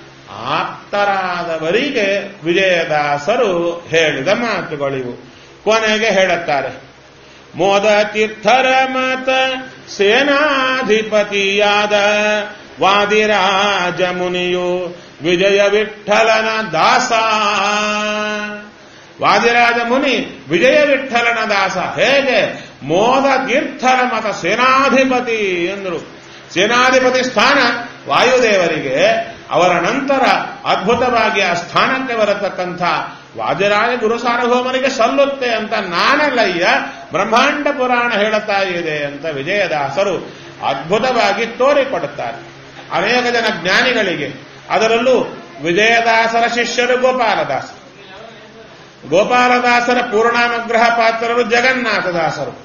ಆಪ್ತರಾದವರಿಗೆ ವಿಜಯದಾಸರು ಹೇಳಿದ ಮಾತುಗಳಿವು. ಕೊನೆಗೆ ಹೇಳುತ್ತಾರೆ, ಮೋದ ತೀರ್ಥರ ಮತ ಸೇನಾಧಿಪತಿಯಾದ ವಾದಿರಾಜ ಮುನಿಯು ವಿಜಯ ವಿಠ್ಠಲನ ದಾಸ. ವಾದಿರಾಜ ಮುನಿ ವಿಜಯ ವಿಠ್ಠಲನ ದಾಸ. ಹೇಗೆ? ಮೋದ ತೀರ್ಥರ ಮತ ಸೇನಾಧಿಪತಿ ಎಂದರು. ಸೇನಾಧಿಪತಿ ಸ್ಥಾನ ವಾಯುದೇವರಿಗೆ, ಅವರ ನಂತರ ಅದ್ಭುತವಾಗಿ ಆ ಸ್ಥಾನಕ್ಕೆ ಬರತಕ್ಕಂಥ ವಾದಿರಾಜ ಗುರು ಸಾರ್ವಭೌಮನಿಗೆ ಸಲ್ಲುತ್ತೆ ಅಂತ ನಾನಲ್ಲಯ್ಯ, ಬ್ರಹ್ಮಾಂಡ ಪುರಾಣ ಹೇಳುತ್ತಾ ಇದೆ ಅಂತ ವಿಜಯದಾಸರು ಅದ್ಭುತವಾಗಿ ತೋರಿಕೊಡುತ್ತಾರೆ ಅನೇಕ ಜನ ಜ್ಞಾನಿಗಳಿಗೆ. ಅದರಲ್ಲೂ ವಿಜಯದಾಸರ ಶಿಷ್ಯರು ಗೋಪಾಲದಾಸ. ಗೋಪಾಲದಾಸರ ಪೂರ್ಣಾನುಗ್ರಹ ಪಾತ್ರರು ಜಗನ್ನಾಥದಾಸರು.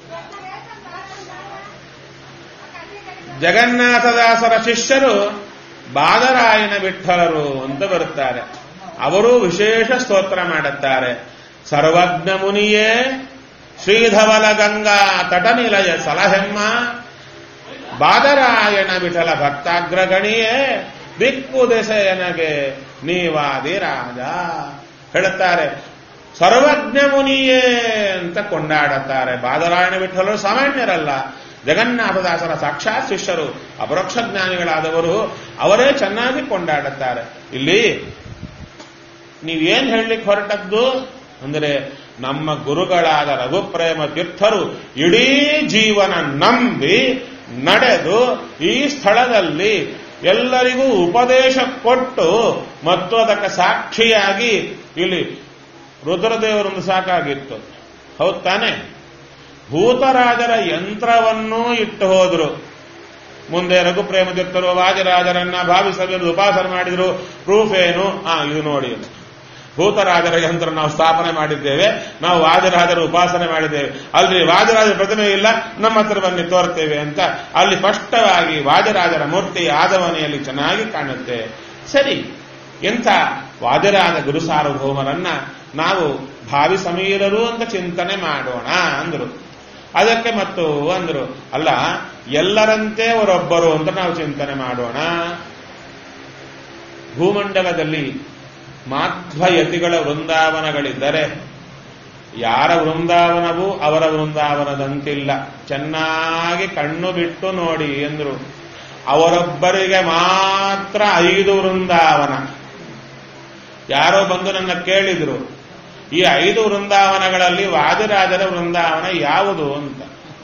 ಜಗನ್ನಾಥದಾಸರ ಶಿಷ್ಯರು ಬಾದರಾಯನ ವಿಠ್ಠಲರು ಅಂತ ಬರುತ್ತಾರೆ. ಅವರು ವಿಶೇಷ ಸ್ತೋತ್ರ ಮಾಡುತ್ತಾರೆ. ಸರ್ವಜ್ಞ ಮುನಿಯೇ ಶ್ರೀಧವಲ ಗಂಗಾ ತಟನಿಲಯ ಸಲಹೆಮ್ಮ, ಬಾದರಾಯಣ ವಿಠಲ ಭಕ್ತಾಗ್ರಗಣಿಯೇ ದಿಕ್ಕು ದೆಸೆಯನಗೆ ನೀವಾದಿರಾಜ ಹೇಳುತ್ತಾರೆ. ಸರ್ವಜ್ಞ ಮುನಿಯೇ ಅಂತ ಕೊಂಡಾಡುತ್ತಾರೆ. ಬಾದರಾಯಣ ವಿಠಲರು ಸಾಮಾನ್ಯರಲ್ಲ, ಜಗನ್ನಾಥದಾಸರ ಸಾಕ್ಷಾತ್ ಶಿಷ್ಯರು, ಅಪರೋಕ್ಷ ಜ್ಞಾನಿಗಳಾದವರು, ಅವರೇ ಚೆನ್ನಾಗಿ ಕೊಂಡಾಡುತ್ತಾರೆ. ಇಲ್ಲಿ ನೀವೇನ್ ಹೇಳಲಿಕ್ಕೆ ಹೊರಟದ್ದು ಅಂದರೆ, ನಮ್ಮ ಗುರುಗಳಾದ ರಘುಪ್ರೇಮ ತೀರ್ಥರು ಇಡೀ ಜೀವನ ನಂಬಿ ನಡೆದು ಈ ಸ್ಥಳದಲ್ಲಿ ಎಲ್ಲರಿಗೂ ಉಪದೇಶ ಕೊಟ್ಟು ಮತ್ತು ಅದಕ್ಕೆ ಸಾಕ್ಷಿಯಾಗಿ ಇಲ್ಲಿ ರುದ್ರದೇವರೊಂದು ಸಾಕಾಗಿತ್ತು. ಹೌದು ತಾನೆ? ಭೂತರಾಜರ ಯಂತ್ರವನ್ನೂ ಇಟ್ಟು ಹೋದ್ರು. ಮುಂದೆ ರಘುಪ್ರೇಮ ತೀರ್ಥರು ವಾದಿರಾಜರನ್ನ ಭಾವಿಸಲು ಉಪಾಸನೆ ಮಾಡಿದ್ರು. ಪ್ರೂಫ್ ಏನು? ಆ ಇದು ನೋಡಿ, ಭೂತರಾಜರ ಯಂತ್ರ ನಾವು ಸ್ಥಾಪನೆ ಮಾಡಿದ್ದೇವೆ, ನಾವು ವಾದಿರಾಜರ ಉಪಾಸನೆ ಮಾಡಿದ್ದೇವೆ. ಅಲ್ರಿ ವಾದಿರಾಜರ ಪ್ರತಿಮೆ ಇಲ್ಲ, ನಮ್ಮ ಹತ್ರ ಬನ್ನಿ ತೋರ್ತೇವೆ ಅಂತ ಅಲ್ಲಿ ಸ್ಪಷ್ಟವಾಗಿ ವಾದಿರಾಜರ ಮೂರ್ತಿ ಆದವನೆಯಲ್ಲಿ ಚೆನ್ನಾಗಿ ಕಾಣುತ್ತೆ. ಸರಿ, ಎಂಥ ವಾದಿರಾಜ ಗುರು ಸಾರ್ವಭೌಮರನ್ನ ನಾವು ಭಾವಿ ಸಮೀರರು ಅಂತ ಚಿಂತನೆ ಮಾಡೋಣ ಅಂದ್ರು. ಅದಕ್ಕೆ ಮತ್ತು ಅಂದ್ರು, ಅಲ್ಲ ಎಲ್ಲರಂತೆ ಅವರೊಬ್ಬರು ಅಂತ ನಾವು ಚಿಂತನೆ ಮಾಡೋಣ. ಭೂಮಂಡಲದಲ್ಲಿ ಮಾಧ್ವಯತಿಗಳ ವೃಂದಾವನಗಳಿದ್ದರೆ ಯಾರ ವೃಂದಾವನವೂ ಅವರ ವೃಂದಾವನದಂತಿಲ್ಲ. ಚೆನ್ನಾಗಿ ಕಣ್ಣು ಬಿಟ್ಟು ನೋಡಿ ಎಂದ್ರು. ಅವರೊಬ್ಬರಿಗೆ ಮಾತ್ರ ಐದು ವೃಂದಾವನ. ಯಾರೋ ಬಂದು ನನ್ನ ಕೇಳಿದ್ರು, ಈ ಐದು ವೃಂದಾವನಗಳಲ್ಲಿ ವಾದಿರಾಜರ ವೃಂದಾವನ ಯಾವುದು ಅಂತ.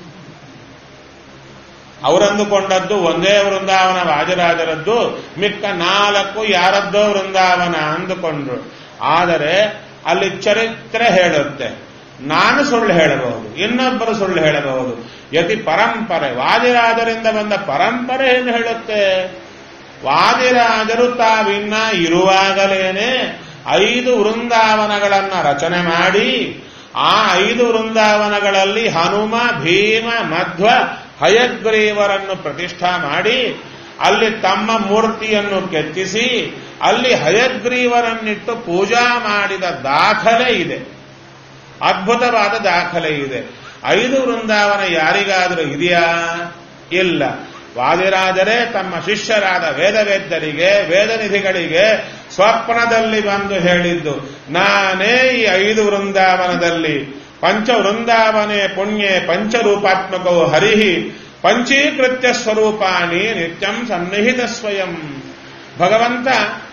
ಅವರಂದುಕೊಂಡದ್ದು ಒಂದೇ ವೃಂದಾವನ ವಾದಿರಾಜರದ್ದು, ಮಿಕ್ಕ ನಾಲ್ಕು ಯಾರದ್ದೋ ವೃಂದಾವನ ಅಂದುಕೊಂಡ್ರು. ಆದರೆ ಅಲ್ಲಿ ಚರಿತ್ರೆ ಹೇಳುತ್ತೆ. ನಾನು ಸುಳ್ಳು ಹೇಳಬಹುದು, ಇನ್ನೊಬ್ಬರು ಸುಳ್ಳು ಹೇಳಬಹುದು. ಯತಿ ಪರಂಪರೆ, ವಾದಿರಾಜರಿಂದ ಬಂದ ಪರಂಪರೆ ಏನು ಹೇಳುತ್ತೆ? ವಾದಿರಾಜರು ತಾವಿನ್ನ ಇರುವಾಗಲೇನೆ ಐದು ವೃಂದಾವನಗಳನ್ನ ರಚನೆ ಮಾಡಿ, ಆ ಐದು ವೃಂದಾವನಗಳಲ್ಲಿ ಹನುಮ, ಭೀಮ, ಮಧ್ವ, ಹಯಗ್ರೀವರನ್ನು ಪ್ರತಿಷ್ಠಾ ಮಾಡಿ, ಅಲ್ಲಿ ತಮ್ಮ ಮೂರ್ತಿಯನ್ನು ಕೆತ್ತಿಸಿ ಅಲ್ಲಿ ಹಯಗ್ರೀವರನ್ನಿಟ್ಟು ಪೂಜಾ ಮಾಡಿದ ದಾಖಲೆ ಇದೆ. ಅದ್ಭುತವಾದ ದಾಖಲೆ ಇದೆ. ಐದು ವೃಂದಾವನ ಯಾರಿಗಾದರೂ ಇದೆಯಾ? ಇಲ್ಲ. ವಾದಿರಾಜರೇ ತಮ್ಮ ಶಿಷ್ಯರಾದ ವೇದವೇದ್ದರಿಗೆ, ವೇದನಿಧಿಗಳಿಗೆ ಸ್ವಪ್ನದಲ್ಲಿ ಬಂದು ಹೇಳಿದ್ದು, ನಾನೇ ಈ ಐದು ವೃಂದಾವನದಲ್ಲಿ ಪಂಚ ವೃಂದಾವನೆ ಪುಣ್ಯೆ ಪಂಚರೂಪಾತ್ಮಕೋ ಹರಿಹಿ ಪಂಚೀಕೃತ್ಯ ಸ್ವರೂಪಾಣಿ ನಿತ್ಯಂ ಸನ್ನಿಹಿತ ಸ್ವಯಂ. ಭಗವಂತ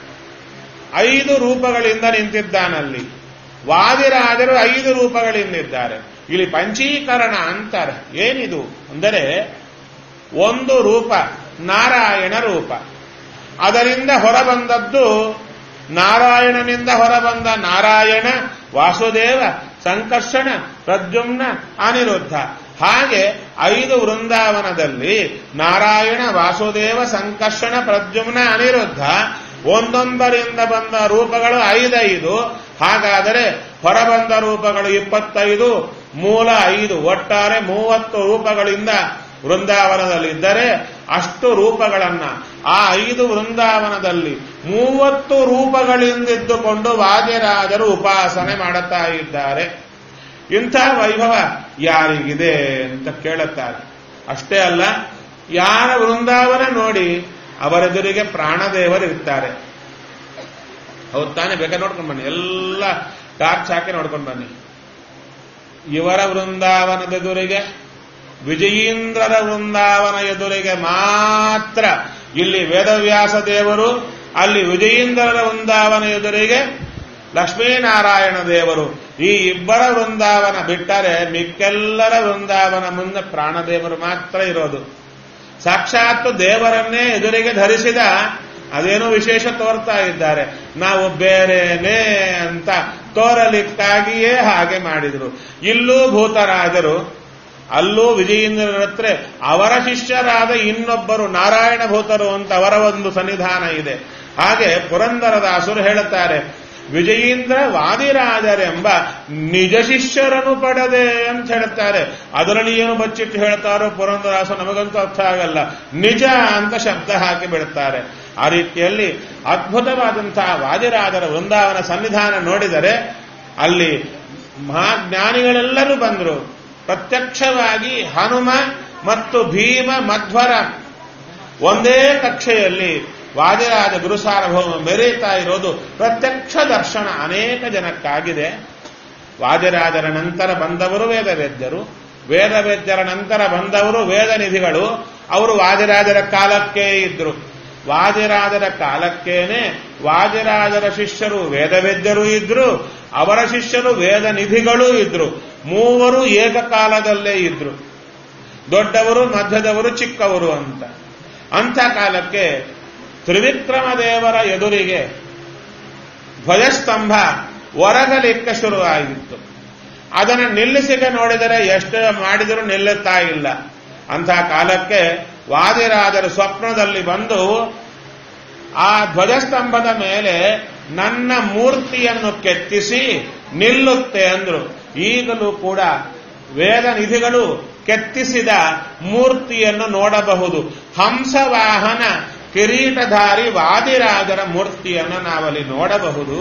ಐದು ರೂಪಗಳಿಂದ ನಿಂತಿದ್ದಾನಲ್ಲಿ, ವಾದಿರಾಜರು ಐದು ರೂಪಗಳಿಂದಿದ್ದಾರೆ. ಇಲ್ಲಿ ಪಂಚೀಕರಣ ಅಂತಾರೆ. ಏನಿದು ಅಂದರೆ, ಒಂದು ರೂಪ ನಾರಾಯಣ ರೂಪ, ಅದರಿಂದ ಹೊರಬಂದದ್ದು ನಾರಾಯಣನಿಂದ ಹೊರಬಂದ ನಾರಾಯಣ, ವಾಸುದೇವ, ಸಂಕರ್ಷಣ, ಪ್ರದ್ಯುಮ್ನ, ಅನಿರುದ್ಧ. ಹಾಗೆ ಐದು ವೃಂದಾವನದಲ್ಲಿ ನಾರಾಯಣ, ವಾಸುದೇವ, ಸಂಕರ್ಷಣ, ಪ್ರದ್ಯುಮ್ನ, ಅನಿರುದ್ಧ ಒಂದೊಂದರಿಂದ ಬಂದ ರೂಪಗಳು ಐದೈದು. ಹಾಗಾದರೆ ಹೊರಬಂದ ರೂಪಗಳು ಇಪ್ಪತ್ತೈದು, ಮೂಲ ಐದು, ಒಟ್ಟಾರೆ ಮೂವತ್ತು ರೂಪಗಳಿಂದ ವೃಂದಾವನದಲ್ಲಿದ್ದರೆ, ಅಷ್ಟು ರೂಪಗಳನ್ನ ಆ ಐದು ವೃಂದಾವನದಲ್ಲಿ ಮೂವತ್ತು ರೂಪಗಳಿಂದಿದ್ದುಕೊಂಡು ವಾದಿರಾಜರು ಉಪಾಸನೆ ಮಾಡುತ್ತಾ ಇದ್ದಾರೆ. ಇಂಥ ವೈಭವ ಯಾರಿಗಿದೆ ಅಂತ ಕೇಳುತ್ತಾರೆ. ಅಷ್ಟೇ ಅಲ್ಲ, ಯಾರ ವೃಂದಾವನ ನೋಡಿ ಅವರೆದುರಿಗೆ ಪ್ರಾಣದೇವರು ಇರ್ತಾರೆ. ಹೌದು ತಾನೆ? ಬೇಕಾದ್ರೆ ನೋಡ್ಕೊಂಡು ಬನ್ನಿ, ಎಲ್ಲ ಟಾರ್ಚ್ ಹಾಕಿ ನೋಡ್ಕೊಂಡು ಬನ್ನಿ. ಇವರ ವೃಂದಾವನದ ಎದುರಿಗೆ, ವಿಜಯೀಂದ್ರರ ವೃಂದಾವನ ಎದುರಿಗೆ ಮಾತ್ರ ಇಲ್ಲಿ ವೇದವ್ಯಾಸ ದೇವರು, ಅಲ್ಲಿ ವಿಜಯೀಂದ್ರರ ವೃಂದಾವನ ಎದುರಿಗೆ ಲಕ್ಷ್ಮೀನಾರಾಯಣ ದೇವರು. ಈ ಇಬ್ಬರ ವೃಂದಾವನ ಬಿಟ್ಟರೆ ಮಿಕ್ಕೆಲ್ಲರ ವೃಂದಾವನ ಮುಂದೆ ಪ್ರಾಣದೇವರು ಮಾತ್ರ ಇರೋದು. ಸಾಕ್ಷಾತ್ ದೇವರನ್ನೇ ಎದುರಿಗೆ ಧರಿಸಿದ ಅದೇನೋ ವಿಶೇಷ ತೋರ್ತಾ ಇದ್ದಾರೆ. ನಾವು ಬೇರೆನೇ ಅಂತ ತೋರಲಿಕ್ಕಾಗಿಯೇ ಹಾಗೆ ಮಾಡಿದರು. ಇಲ್ಲೂ ಭೂತರಾಜರು, ಅಲ್ಲೂ ವಿಜಯೇಂದ್ರರ ಹತ್ರ ಅವರ ಶಿಷ್ಯರಾದ ಇನ್ನೊಬ್ಬರು ನಾರಾಯಣ ಭೂತರು ಅಂತ ಅವರ ಒಂದು ಸನ್ನಿಧಾನ ಇದೆ. ಹಾಗೆ ಪುರಂದರದಾಸರು ಹೇಳುತ್ತಾರೆ, ವಿಜಯೇಂದ್ರ ವಾದಿರಾಜರೆಂಬ ನಿಜ ಶಿಷ್ಯರನ್ನು ಪಡೆದೆ ಅಂತ ಹೇಳುತ್ತಾರೆ. ಅದರಲ್ಲಿ ಏನು ಬಚ್ಚಿಟ್ಟು ಹೇಳ್ತಾರೋ ಪುರಂದರದಾಸರು ನಮಗಂತೂ ಅರ್ಥ ಆಗಲ್ಲ. ನಿಜ ಅಂತ ಶಬ್ದ ಹಾಕಿ ಬಿಡುತ್ತಾರೆ. ಆ ರೀತಿಯಲ್ಲಿ ಅದ್ಭುತವಾದಂತಹ ವಾದಿರಾಜರ ವೃಂದಾವನ ಸನ್ನಿಧಾನ ನೋಡಿದರೆ ಅಲ್ಲಿ ಮಹಾಜ್ಞಾನಿಗಳೆಲ್ಲರೂ ಬಂದರು. ಪ್ರತ್ಯಕ್ಷವಾಗಿ ಹನುಮ ಮತ್ತು ಭೀಮ ಮಧ್ವರ ಒಂದೇ ಕಕ್ಷೆಯಲ್ಲಿ ವಾದಿರಾಜ ಗುರುಸಾರ್ವಭೌಮ ಮೆರೀತಾ ಇರೋದು ಪ್ರತ್ಯಕ್ಷ ದರ್ಶನ ಅನೇಕ ಜನಕ್ಕಾಗಿದೆ. ವಾದಿರಾಜರ ನಂತರ ಬಂದವರು ವೇದವೇದ್ಯರು, ವೇದವೇದ್ಯರ ನಂತರ ಬಂದವರು ವೇದನಿಧಿಗಳು. ಅವರು ವಾದಿರಾಜರ ಕಾಲಕ್ಕೇ ಇದ್ರು. ವಾದಿರಾಜರ ಕಾಲಕ್ಕೇನೆ ವಾದಿರಾಜರ ಶಿಷ್ಯರು ವೇದವೇದ್ಯರು ಇದ್ರು, ಅವರ ಶಿಷ್ಯರು ವೇದನಿಧಿಗಳೂ ಇದ್ರು. ಮೂವರು ಏಕಕಾಲದಲ್ಲೇ ಇದ್ರು, ದೊಡ್ಡವರು, ಮಧ್ಯದವರು, ಚಿಕ್ಕವರು ಅಂತ. ಅಂಥ ಕಾಲಕ್ಕೆ ತ್ರಿವಿಕ್ರಮ ದೇವರ ಎದುರಿಗೆ ಧ್ವಜಸ್ತಂಭ ಒರಗಲಿಕ್ಕೆ ಶುರುವಾಗಿತ್ತು. ಅದನ್ನು ನಿಲ್ಲಿಸಿಗೆ ನೋಡಿದರೆ ಎಷ್ಟು ಮಾಡಿದರೂ ನಿಲ್ಲುತ್ತಾ ಇಲ್ಲ. ಅಂಥ ಕಾಲಕ್ಕೆ ವಾದಿರಾಜರ ಸ್ವಪ್ನದಲ್ಲಿ ಬಂದು ಆ ಧ್ವಜಸ್ತಂಭದ ಮೇಲೆ ನನ್ನ ಮೂರ್ತಿಯನ್ನು ಕೆತ್ತಿಸಿ ನಿಲ್ಲುತ್ತೆ ಅಂದ್ರು. ಈಗಲೂ ಕೂಡ ವೇದನಿಧಿಗಳು ಕೆತ್ತಿಸಿದ ಮೂರ್ತಿಯನ್ನು ನೋಡಬಹುದು. ಹಂಸವಾಹನ ಕಿರೀಟಧಾರಿ ವಾದಿರಾಜರ ಮೂರ್ತಿಯನ್ನು ನಾವಲ್ಲಿ ನೋಡಬಹುದು.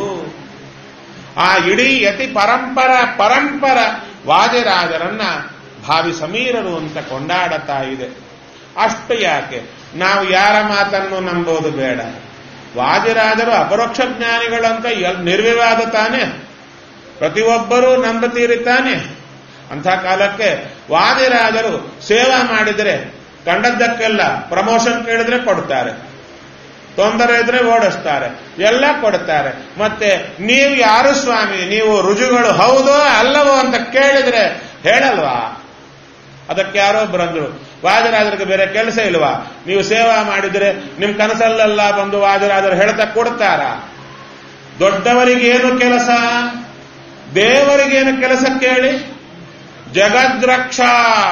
ಆ ಇಡೀ ಯತಿ ಪರಂಪರ ಪರಂಪರ ವಾದಿರಾಜರನ್ನ ಭಾವಿ ಸಮೀರರು ಅಂತ ಕೊಂಡಾಡುತ್ತಾ ಇದೆ. ಅಷ್ಟು ಯಾಕೆ, ನಾವು ಯಾರ ಮಾತನ್ನು ನಂಬೋದು ಬೇಡ. ವಾದಿರಾಜರು ಅಪರೋಕ್ಷ ಜ್ಞಾನಿಗಳಂತ ನಿರ್ವಿವಾದ ತಾನೆ, ಪ್ರತಿಯೊಬ್ಬರೂ ನಂಬುತ್ತೀರಿ ತಾನೆ. ಅಂಥ ಕಾಲಕ್ಕೆ ವಾದಿರಾಜರು ಸೇವಾ ಮಾಡಿದರೆ ಕಂಡದ್ದಕ್ಕೆಲ್ಲ ಪ್ರಮೋಷನ್ ಕೇಳಿದ್ರೆ ಕೊಡ್ತಾರೆ, ತೊಂದರೆ ಇದ್ರೆ ಓಡಿಸ್ತಾರೆ, ಎಲ್ಲ ಕೊಡ್ತಾರೆ. ಮತ್ತೆ ನೀವು ಯಾರು ಸ್ವಾಮಿ, ನೀವು ರುಜುಗಳು ಹೌದೋ ಅಲ್ಲವೋ ಅಂತ ಕೇಳಿದ್ರೆ ಹೇಳಲ್ವಾ? ಅದಕ್ಕೆ ಯಾರೊಬ್ಬರು ಅಂದ್ರು, ವಾದಿರಾಜರಿಗೆ ಬೇರೆ ಕೆಲಸ ಇಲ್ವಾ? ನೀವು ಸೇವಾ ಮಾಡಿದ್ರೆ ನಿಮ್ ಕನಸಲ್ಲೆಲ್ಲ ಬಂದು ವಾದಿರಾಜರು ಹೇಳ್ತಾ ಕೊಡ್ತಾರ? ದೊಡ್ಡವರಿಗೇನು ಕೆಲಸ, ದೇವರಿಗೇನು ಕೆಲಸ ಕೇಳಿ? ಜಗದ್ರಕ್ಷಾ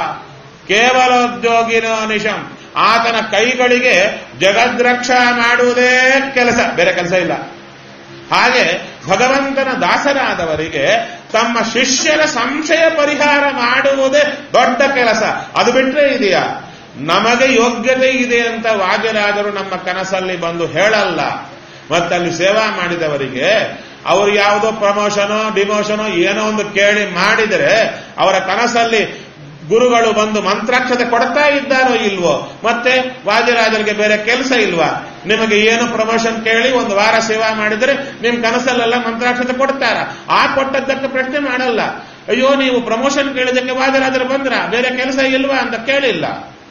ಕೇವಲೋದ್ಯೋಗಿನೋ ನಿಶಂ. ಆತನ ಕೈಗಳಿಗೆ ಜಗದ್ರಕ್ಷಾ ಮಾಡುವುದೇ ಕೆಲಸ, ಬೇರೆ ಕೆಲಸ ಇಲ್ಲ. ಹಾಗೆ ಭಗವಂತನ ದಾಸರಾದವರಿಗೆ ತಮ್ಮ ಶಿಷ್ಯರ ಸಂಶಯ ಪರಿಹಾರ ಮಾಡುವುದೇ ದೊಡ್ಡ ಕೆಲಸ. ಅದು ಬಿಟ್ಟರೆ ಇದೆಯಾ? ನಮಗೆ ಯೋಗ್ಯತೆ ಇದೆ ಅಂತ ವಾದಿರಾಜರು ನಮ್ಮ ಕನಸಲ್ಲಿ ಬಂದು ಹೇಳಲ್ಲ. ಮತ್ತಲ್ಲಿ ಸೇವಾ ಮಾಡಿದವರಿಗೆ ಅವರು ಯಾವುದೋ ಪ್ರಮೋಷನೋ ಡಿಮೋಷನೋ ಏನೋ ಒಂದು ಕೇಳಿ ಮಾಡಿದರೆ ಅವರ ಕನಸಲ್ಲಿ ಗುರುಗಳು ಬಂದು ಮಂತ್ರಾಕ್ಷತೆ ಕೊಡ್ತಾ ಇದ್ದಾರೋ ಇಲ್ವೋ? ಮತ್ತೆ ವಾದಿರಾಜರಿಗೆ ಬೇರೆ ಕೆಲಸ ಇಲ್ವಾ? ನಿಮಗೆ ಏನು ಪ್ರಮೋಷನ್ ಕೇಳಿ ಒಂದು ವಾರ ಸೇವಾ ಮಾಡಿದರೆ ನಿಮ್ ಕನಸಲ್ಲೆಲ್ಲ ಮಂತ್ರಾಕ್ಷತೆ ಕೊಡ್ತಾರ? ಆ ಕೊಟ್ಟದ್ದಕ್ಕೆ ಪ್ರಶ್ನೆ ಮಾಡಲ್ಲ. ಅಯ್ಯೋ ನೀವು ಪ್ರಮೋಷನ್ ಕೇಳಿದಕ್ಕೆ ವಾದಿರಾಜರು ಬಂದ್ರ, ಬೇರೆ ಕೆಲಸ ಇಲ್ವಾ ಅಂತ ಕೇಳಿಲ್ಲ.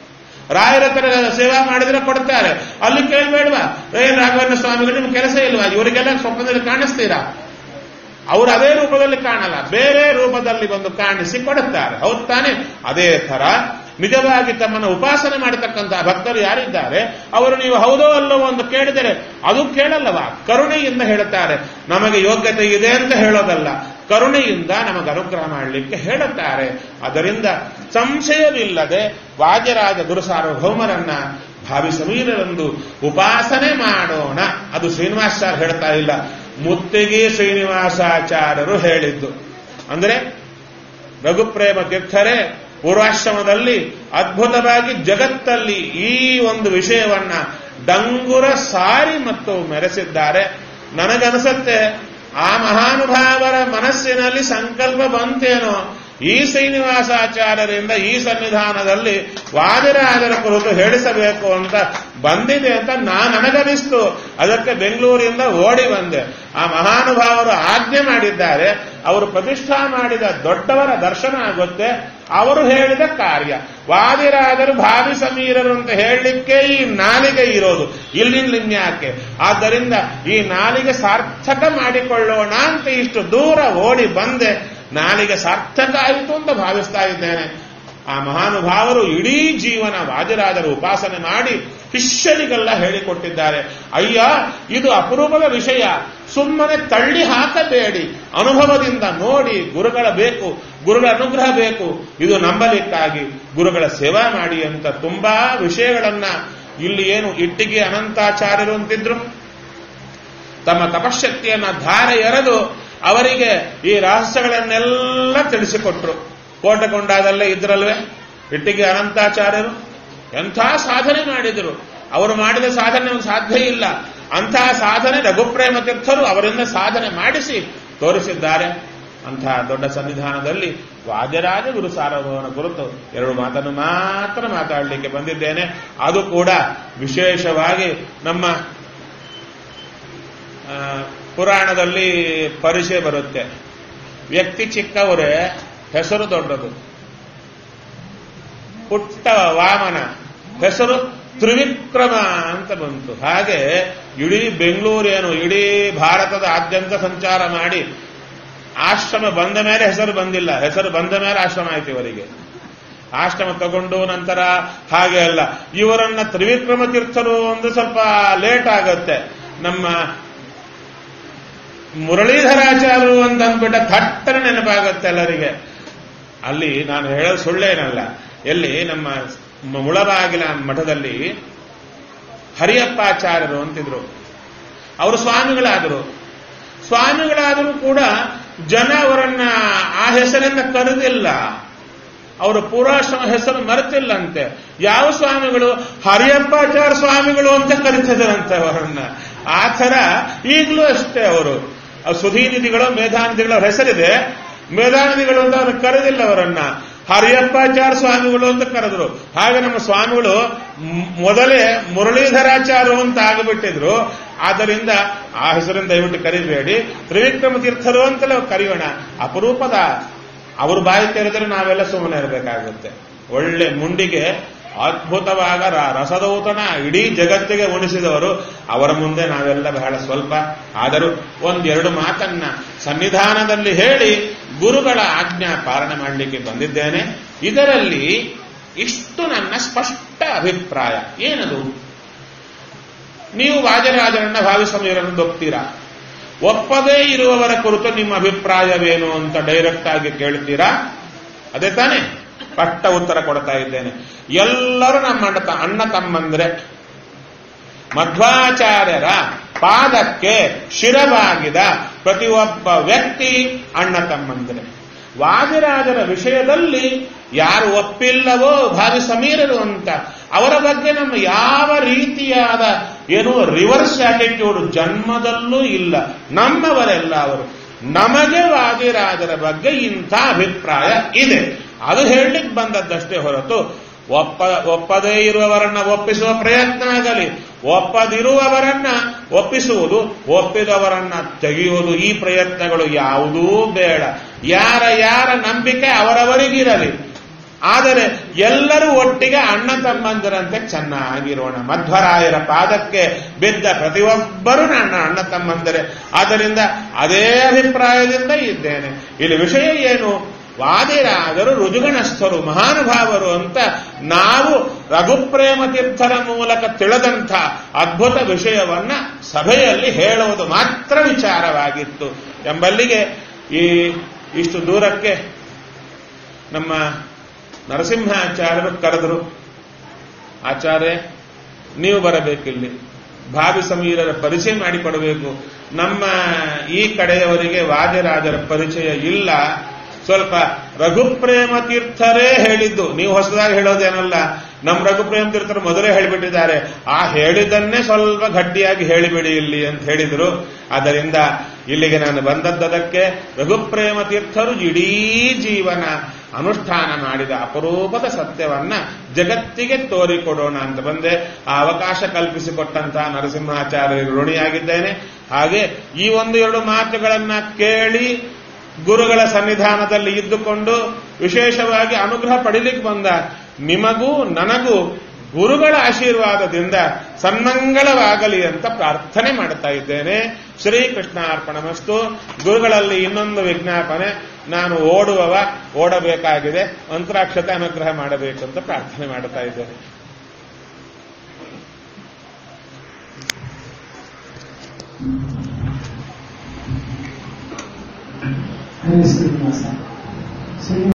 ರಾಯರ ತರ ಸೇವಾ ಮಾಡಿದ್ರೆ ಕೊಡ್ತಾರೆ, ಅಲ್ಲಿ ಕೇಳಬೇಡ್ವಾ? ಏನ್ ರಾಘವೇಂದ್ರ ಸ್ವಾಮಿಗಳು ನಿಮ್ ಕೆಲಸ ಇಲ್ವಾ? ಇವರಿಗೆಲ್ಲ ಸ್ವಪ್ನದಲ್ಲಿ ಕಾಣಿಸ್ತೀರಾ? ಅವರು ಅದೇ ರೂಪದಲ್ಲಿ ಕಾಣಲ್ಲ, ಬೇರೆ ರೂಪದಲ್ಲಿ ಬಂದು ಕಾಣಿಸಿ ಕೊಡುತ್ತಾರೆ. ಹೌದು ತಾನೆ? ಅದೇ ತರ ನಿಜವಾಗಿ ತಮ್ಮನ್ನು ಉಪಾಸನೆ ಮಾಡತಕ್ಕಂತಹ ಭಕ್ತರು ಯಾರಿದ್ದಾರೆ ಅವರು ನೀವು ಹೌದೋ ಅಲ್ಲವೋ ಅಂತ ಕೇಳಿದರೆ ಅದು ಕೇಳಲ್ಲವಾ? ಕರುಣೆಯಿಂದ ಹೇಳುತ್ತಾರೆ. ನಮಗೆ ಯೋಗ್ಯತೆ ಇದೆ ಅಂತ ಹೇಳೋದಲ್ಲ, ಕರುಣೆಯಿಂದ ನಮಗೆ ಅನುಗ್ರಹ ಮಾಡಲಿಕ್ಕೆ ಹೇಳುತ್ತಾರೆ. ಅದರಿಂದ ಸಂಶಯವಿಲ್ಲದೆ ವಾದಿರಾಜ ಗುರು ಸಾರ್ವಭೌಮರನ್ನ ಭಾವಿ ಸಮೀರರಂದು ಉಪಾಸನೆ ಮಾಡೋಣ. ಅದು ಶ್ರೀನಿವಾಸಾಚಾರ್ಯ ಹೇಳ್ತಾ ಇಲ್ಲ, ಮುತ್ತಿಗೆ ಶ್ರೀನಿವಾಸಾಚಾರ್ಯರು ಹೇಳಿದ್ದು. ಅಂದರೆ ರಘುಪ್ರೇಮ ತೀರ್ಥರೇ ಪೂರ್ವಾಶ್ರಮದಲ್ಲಿ ಅದ್ಭುತವಾಗಿ ಜಗತ್ತಲ್ಲಿ ಈ ಒಂದು ವಿಷಯವನ್ನ ಡಂಗುರ ಸಾರಿ ಮತ್ತು ಮೆರೆಸಿದ್ದಾರೆ. ನನಗನಿಸುತ್ತೆ ಆ ಮಹಾನುಭಾವರ ಮನಸ್ಸಿನಲ್ಲಿ ಸಂಕಲ್ಪ ಬಂತೇನೋ, ಈ ಶ್ರೀನಿವಾಸಾಚಾರ್ಯರಿಂದ ಈ ಸನ್ನಿಧಾನದಲ್ಲಿ ವಾದಿರಾಜರ ಕುರಿತು ಹೇಳಿಸಬೇಕು ಅಂತ ಬಂದಿದೆ ಅಂತ ನಾ ನನಗನಿಸ್ತು. ಅದಕ್ಕೆ ಬೆಂಗಳೂರಿಂದ ಓಡಿ ಬಂದೆ. ಆ ಮಹಾನುಭಾವರು ಆಜ್ಞೆ ಮಾಡಿದ್ದಾರೆ, ಅವರು ಪ್ರತಿಷ್ಠಾ ಮಾಡಿದ ದೊಡ್ಡವರ ದರ್ಶನ ಆಗುತ್ತೆ. ಅವರು ಹೇಳಿದ ಕಾರ್ಯ ವಾದಿರಾಜರು ಭಾವಿ ಸಮೀರರು ಅಂತ ಹೇಳಲಿಕ್ಕೆ ಈ ನಾಲಿಗೆ ಇರೋದು, ಇಲ್ಲಿನ್ಯಾಕೆ? ಆದ್ದರಿಂದ ಈ ನಾಲಿಗೆ ಸಾರ್ಥಕ ಮಾಡಿಕೊಳ್ಳೋಣ ಅಂತ ಇಷ್ಟು ದೂರ ಓಡಿ ಬಂದೆ. ನಾಲಿಗೆ ಸಾರ್ಥಕ ಆಯಿತು ಅಂತ ಭಾವಿಸ್ತಾ ಇದ್ದೇನೆ. ಆ ಮಹಾನುಭಾವರು ಇಡೀ ಜೀವನ ವಾದಿರಾಜರು ಉಪಾಸನೆ ಮಾಡಿ ಶಿಷ್ಯರಿಗೆಲ್ಲ ಹೇಳಿಕೊಟ್ಟಿದ್ದಾರೆ. ಅಯ್ಯ, ಇದು ಅಪರೂಪದ ವಿಷಯ, ಸುಮ್ಮನೆ ತಳ್ಳಿ ಹಾಕಬೇಡಿ, ಅನುಭವದಿಂದ ನೋಡಿ. ಗುರುಗಳ ಬೇಕು, ಗುರುಗಳ ಅನುಗ್ರಹ ಬೇಕು. ಇದು ನಂಬಲಿಕ್ಕಾಗಿ ಗುರುಗಳ ಸೇವಾ ಮಾಡಿ ಅಂತ ತುಂಬಾ ವಿಷಯಗಳನ್ನ ಇಲ್ಲಿ ಏನು ಇಟ್ಟಿಗೆ ಅನಂತಾಚಾರ್ಯರು ಅಂತಿದ್ರು, ತಮ್ಮ ತಪಶಕ್ತಿಯನ್ನ ಧಾರೆ ಎರೆದು ಅವರಿಗೆ ಈ ರಹಸ್ಯಗಳನ್ನೆಲ್ಲ ತಿಳಿಸಿಕೊಟ್ರು. ಕೋಟೆಕೊಂಡಾದಲ್ಲೇ ಇದ್ರಲ್ವೇ ಇಟ್ಟಿಗೆ ಅನಂತಾಚಾರ್ಯರು ಎಂಥ ಸಾಧನೆ ಮಾಡಿದರು. ಅವರು ಮಾಡಿದ ಸಾಧನೆ ಸಾಧ್ಯ ಇಲ್ಲ. ಅಂತಹ ಸಾಧನೆ ರಘುಪ್ರೇಮ ತೀರ್ಥರು ಅವರಿಂದ ಸಾಧನೆ ಮಾಡಿಸಿ ತೋರಿಸಿದ್ದಾರೆ. ಅಂತಹ ದೊಡ್ಡ ಸನ್ನಿಧಾನದಲ್ಲಿ ವಾದಿರಾಜ ಗುರು ಸಾರ್ವಭೌಮನ ಕುರಿತು ಎರಡು ಮಾತನ್ನು ಮಾತ್ರ ಮಾತಾಡಲಿಕ್ಕೆ ಬಂದಿದ್ದೇನೆ. ಅದು ಕೂಡ ವಿಶೇಷವಾಗಿ ನಮ್ಮ ಪುರಾಣದಲ್ಲಿ ಪರಿಚಯ ಬರುತ್ತೆ. ವ್ಯಕ್ತಿ ಚಿಕ್ಕವರೇ, ಹೆಸರು ದೊಡ್ಡದು. ಪುಟ್ಟ ವಾಮನ, ಹೆಸರು ತ್ರಿವಿಕ್ರಮ ಅಂತ ಬಂತು. ಹಾಗೆ ಇಡೀ ಬೆಂಗಳೂರೇನು, ಇಡೀ ಭಾರತದಾದ್ಯಂತ ಸಂಚಾರ ಮಾಡಿ ಆಶ್ರಮ ಬಂದ ಮೇಲೆ ಹೆಸರು ಬಂದಿಲ್ಲ, ಹೆಸರು ಬಂದ ಮೇಲೆ ಆಶ್ರಮ ಆಯ್ತು ಇವರಿಗೆ. ಆಶ್ರಮ ತಗೊಂಡು ನಂತರ ಹಾಗೆ ಅಲ್ಲ, ಇವರನ್ನ ತ್ರಿವಿಕ್ರಮ ತೀರ್ಥರು ಒಂದು ಸ್ವಲ್ಪ ಲೇಟ್ ಆಗತ್ತೆ. ನಮ್ಮ ಮುರಳೀಧರಾಚಾರ್ಯರು ಅಂತ ಅಂದ್ಬಿಟ್ಟ ಥಟ್ಟನೆ ನೆನಪಾಗತ್ತೆ ಎಲ್ಲರಿಗೆ. ಅಲ್ಲಿ ನಾನು ಹೇಳೋದು ಸುಳ್ಳೇನಲ್ಲ, ಎಲ್ಲಿ ನಮ್ಮ ಮುಳಬಾಗಿಲ ಮಠದಲ್ಲಿ ಹರಿಯಪ್ಪಾಚಾರ್ಯರು ಅಂತಿದ್ರು. ಅವರು ಸ್ವಾಮಿಗಳಾದರು. ಸ್ವಾಮಿಗಳಾದರೂ ಕೂಡ ಜನ ಅವರನ್ನ ಆ ಹೆಸರನ್ನ ಕರೆದಿಲ್ಲ, ಅವರು ಪೂರ್ವಾಶ್ರಮ ಹೆಸರು ಮರೆತಿಲ್ಲಂತೆ. ಯಾವ ಸ್ವಾಮಿಗಳು? ಹರಿಯಪ್ಪಾಚಾರ್ಯ ಸ್ವಾಮಿಗಳು ಅಂತ ಕರಿತಿದ್ರಂತೆ ಅವರನ್ನ. ಆ ಥರ ಈಗಲೂ ಅಷ್ಟೇ ಅವರು ಸುಧೀನಿಧಿಗಳು, ಮೇಧಾನಿಧಿಗಳು ಅವ್ರ ಹೆಸರಿದೆ, ಮೇಧಾನಿಧಿಗಳು ಅಂತ ಅವ್ರನ್ನ ಕರೆದಿಲ್ಲ, ಅವರನ್ನ ಹರಿಯಪ್ಪಾಚಾರ್ಯ ಸ್ವಾಮಿಗಳು ಅಂತ ಕರೆದ್ರು. ಹಾಗೆ ನಮ್ಮ ಸ್ವಾಮಿಗಳು ಮೊದಲೇ ಮುರಳೀಧರಾಚಾರ್ಯ ಅಂತ ಆಗಿಬಿಟ್ಟಿದ್ರು. ಆದ್ದರಿಂದ ಆ ಹೆಸರನ್ನು ದಯವಿಟ್ಟು ಕರಿಬೇಡಿ, ತ್ರಿವಿಕ್ರಮ ತೀರ್ಥರು ಅಂತಲೇ ಕರೆಯೋಣ. ಅಪರೂಪದ ಅವರು ಬಾಯಿ ತೆರೆದರೆ ನಾವೆಲ್ಲ ಸುಮ್ಮನೆ ಇರಬೇಕಾಗುತ್ತೆ. ಒಳ್ಳೆ ಮುಂಡಿಗೆ ಅದ್ಭುತವಾದ ರಸದೌತಣ ಇಡೀ ಜಗತ್ತಿಗೆ ಉಣಿಸಿದವರು. ಅವರ ಮುಂದೆ ನಾವೆಲ್ಲ ಬಹಳ ಸ್ವಲ್ಪ. ಆದರೂ ಒಂದೆರಡು ಮಾತನ್ನ ಸನ್ನಿಧಾನದಲ್ಲಿ ಹೇಳಿ ಗುರುಗಳ ಆಜ್ಞಾ ಪಾಲನೆ ಮಾಡಲಿಕ್ಕೆ ಬಂದಿದ್ದೇನೆ. ಇದರಲ್ಲಿ ಇಷ್ಟು ನನ್ನ ಸ್ಪಷ್ಟ ಅಭಿಪ್ರಾಯ. ಏನದು? ನೀವು ವಾಜರಾಜರನ್ನ ಭಾವಿಸಮೀರನ್ನು ಒಪ್ತೀರಾ? ಒಪ್ಪದೇ ಇರುವವರ ಕುರಿತು ನಿಮ್ಮ ಅಭಿಪ್ರಾಯವೇನು ಅಂತ ಡೈರೆಕ್ಟ್ ಆಗಿ ಕೇಳ್ತೀರಾ? ಅದೇ ತಾನೇ? ಸ್ಪಷ್ಟ ಉತ್ತರ ಕೊಡ್ತಾ ಇದ್ದೇನೆ. ಎಲ್ಲರೂ ನಮ್ಮ ಅಣ್ಣ ಅಣ್ಣ ತಮ್ಮಂದ್ರೆ. ಮಧ್ವಾಚಾರ್ಯರ ಪಾದಕ್ಕೆ ಶಿರವಾಗಿದ ಪ್ರತಿಯೊಬ್ಬ ವ್ಯಕ್ತಿ ಅಣ್ಣ ತಮ್ಮಂದ್ರೆ. ವಾದಿರಾಜರ ವಿಷಯದಲ್ಲಿ ಯಾರು ಒಪ್ಪಿಲ್ಲವೋ ಭಾವಿ ಸಮೀರರು ಅಂತ, ಅವರ ಬಗ್ಗೆ ನಮ್ಮ ಯಾವ ರೀತಿಯಾದ ಏನು ರಿವರ್ಸ್ ಆಟಿಟ್ಯೂಡ್ ಜನ್ಮದಲ್ಲೂ ಇಲ್ಲ. ನಮ್ಮವರೆಲ್ಲ ಅವರು. ನಮಗೆ ವಾದಿರಾಜರ ಬಗ್ಗೆ ಇಂಥ ಅಭಿಪ್ರಾಯ ಇದೆ, ಅದು ಹೇಳಲಿಕ್ಕೆ ಬಂದದ್ದಷ್ಟೇ ಹೊರತು ಒಪ್ಪ ಒಪ್ಪದೇ ಇರುವವರನ್ನ ಒಪ್ಪಿಸುವ ಪ್ರಯತ್ನ ಆಗಲಿ, ಒಪ್ಪದಿರುವವರನ್ನ ಒಪ್ಪಿಸುವುದು, ಒಪ್ಪಿದವರನ್ನ ತೆಗೆಯುವುದು, ಈ ಪ್ರಯತ್ನಗಳು ಯಾವುದೂ ಬೇಡ. ಯಾರ ಯಾರ ನಂಬಿಕೆ ಅವರವರಿಗಿರಲಿ. ಆದರೆ ಎಲ್ಲರೂ ಒಟ್ಟಿಗೆ ಅಣ್ಣ ತಮ್ಮಂದಿರಂತೆ ಚೆನ್ನಾಗಿರೋಣ. ಮಧ್ವರಾಯರ ಪಾದಕ್ಕೆ ಬಿದ್ದ ಪ್ರತಿಯೊಬ್ಬರೂ ನನ್ನ ಅಣ್ಣ ತಮ್ಮಂದರೆ. ಆದ್ದರಿಂದ ಅದೇ ಅಭಿಪ್ರಾಯದಿಂದ ಇದ್ದೇನೆ. ಇಲ್ಲಿ ವಿಷಯ ಏನು? ವಾದಿರಾದರು ರುಜುಗಣಸ್ಥರು, ಮಹಾನುಭಾವರು ಅಂತ ನಾವು ರಘುಪ್ರೇಮ ತೀರ್ಥರ ಮೂಲಕ ತಿಳಿದಂಥ ಅದ್ಭುತ ವಿಷಯವನ್ನ ಸಭೆಯಲ್ಲಿ ಹೇಳುವುದು ಮಾತ್ರ ವಿಚಾರವಾಗಿತ್ತು ಎಂಬಲ್ಲಿಗೆ ಈ ಇಷ್ಟು ದೂರಕ್ಕೆ ನಮ್ಮ ನರಸಿಂಹಾಚಾರ್ಯರು ಕರೆದರು. ಆಚಾರ್ಯ, ನೀವು ಬರಬೇಕಿಲ್ಲಿ, ಭಾವಿ ಸಮೀರರ ಪರಿಚಯ ಮಾಡಿಕೊಡಬೇಕು. ನಮ್ಮ ಈ ಕಡೆಯವರಿಗೆ ವಾದಿರಾಜರ ಪರಿಚಯ ಇಲ್ಲ. ಸ್ವಲ್ಪ ರಘುಪ್ರೇಮ ತೀರ್ಥರೇ ಹೇಳಿದ್ದು, ನೀವು ಹೊಸದಾಗಿ ಹೇಳೋದೇನಲ್ಲ. ನಮ್ಮ ರಘುಪ್ರೇಮ ತೀರ್ಥರು ಮೊದಲೇ ಹೇಳಿಬಿಟ್ಟಿದ್ದಾರೆ. ಆ ಹೇಳಿದ್ದನ್ನೇ ಸ್ವಲ್ಪ ಗಟ್ಟಿಯಾಗಿ ಹೇಳಿಬಿಡಿ ಇಲ್ಲಿ ಅಂತ ಹೇಳಿದರು. ಆದ್ದರಿಂದ ಇಲ್ಲಿಗೆ ನಾನು ಬಂದದ್ದಕ್ಕೆ ರಘುಪ್ರೇಮ ತೀರ್ಥರು ಇಡೀ ಜೀವನ ಅನುಷ್ಠಾನ ಮಾಡಿದ ಅಪರೂಪದ ಸತ್ಯವನ್ನ ಜಗತ್ತಿಗೆ ತೋರಿಕೊಡೋಣ ಅಂತ ಬಂದೆ. ಆ ಅವಕಾಶ ಕಲ್ಪಿಸಿಕೊಟ್ಟಂತಹ ನರಸಿಂಹಾಚಾರ್ಯರು ಋಣಿಯಾಗಿದ್ದೇನೆ. ಹಾಗೆ ಈ ಒಂದು ಎರಡು ಮಾತುಗಳನ್ನ ಕೇಳಿ ಗುರುಗಳ ಸನ್ನಿಧಾನದಲ್ಲಿ ಇದ್ದುಕೊಂಡು ವಿಶೇಷವಾಗಿ ಅನುಗ್ರಹ ಪಡಿಲಿಕ್ಕೆ ಬಂದ ನಿಮಗೂ ನನಗೂ ಗುರುಗಳ ಆಶೀರ್ವಾದದಿಂದ ಸನ್ಮಂಗಳವಾಗಲಿ ಅಂತ ಪ್ರಾರ್ಥನೆ ಮಾಡ್ತಾ ಇದ್ದೇನೆ. ಶ್ರೀಕೃಷ್ಣ ಅರ್ಪಣಮಸ್ತು. ಗುರುಗಳಲ್ಲಿ ಇನ್ನೊಂದು ವಿಜ್ಞಾಪನೆ, ನಾನು ಓಡುವವ, ಓಡಬೇಕಾಗಿದೆ, ಮಂತ್ರಾಕ್ಷತೆ ಅನುಗ್ರಹ ಮಾಡಬೇಕು ಅಂತ ಪ್ರಾರ್ಥನೆ ಮಾಡ್ತಾ ಇದ್ದೇನೆ. ಶ್ರೀನಿವಾಸ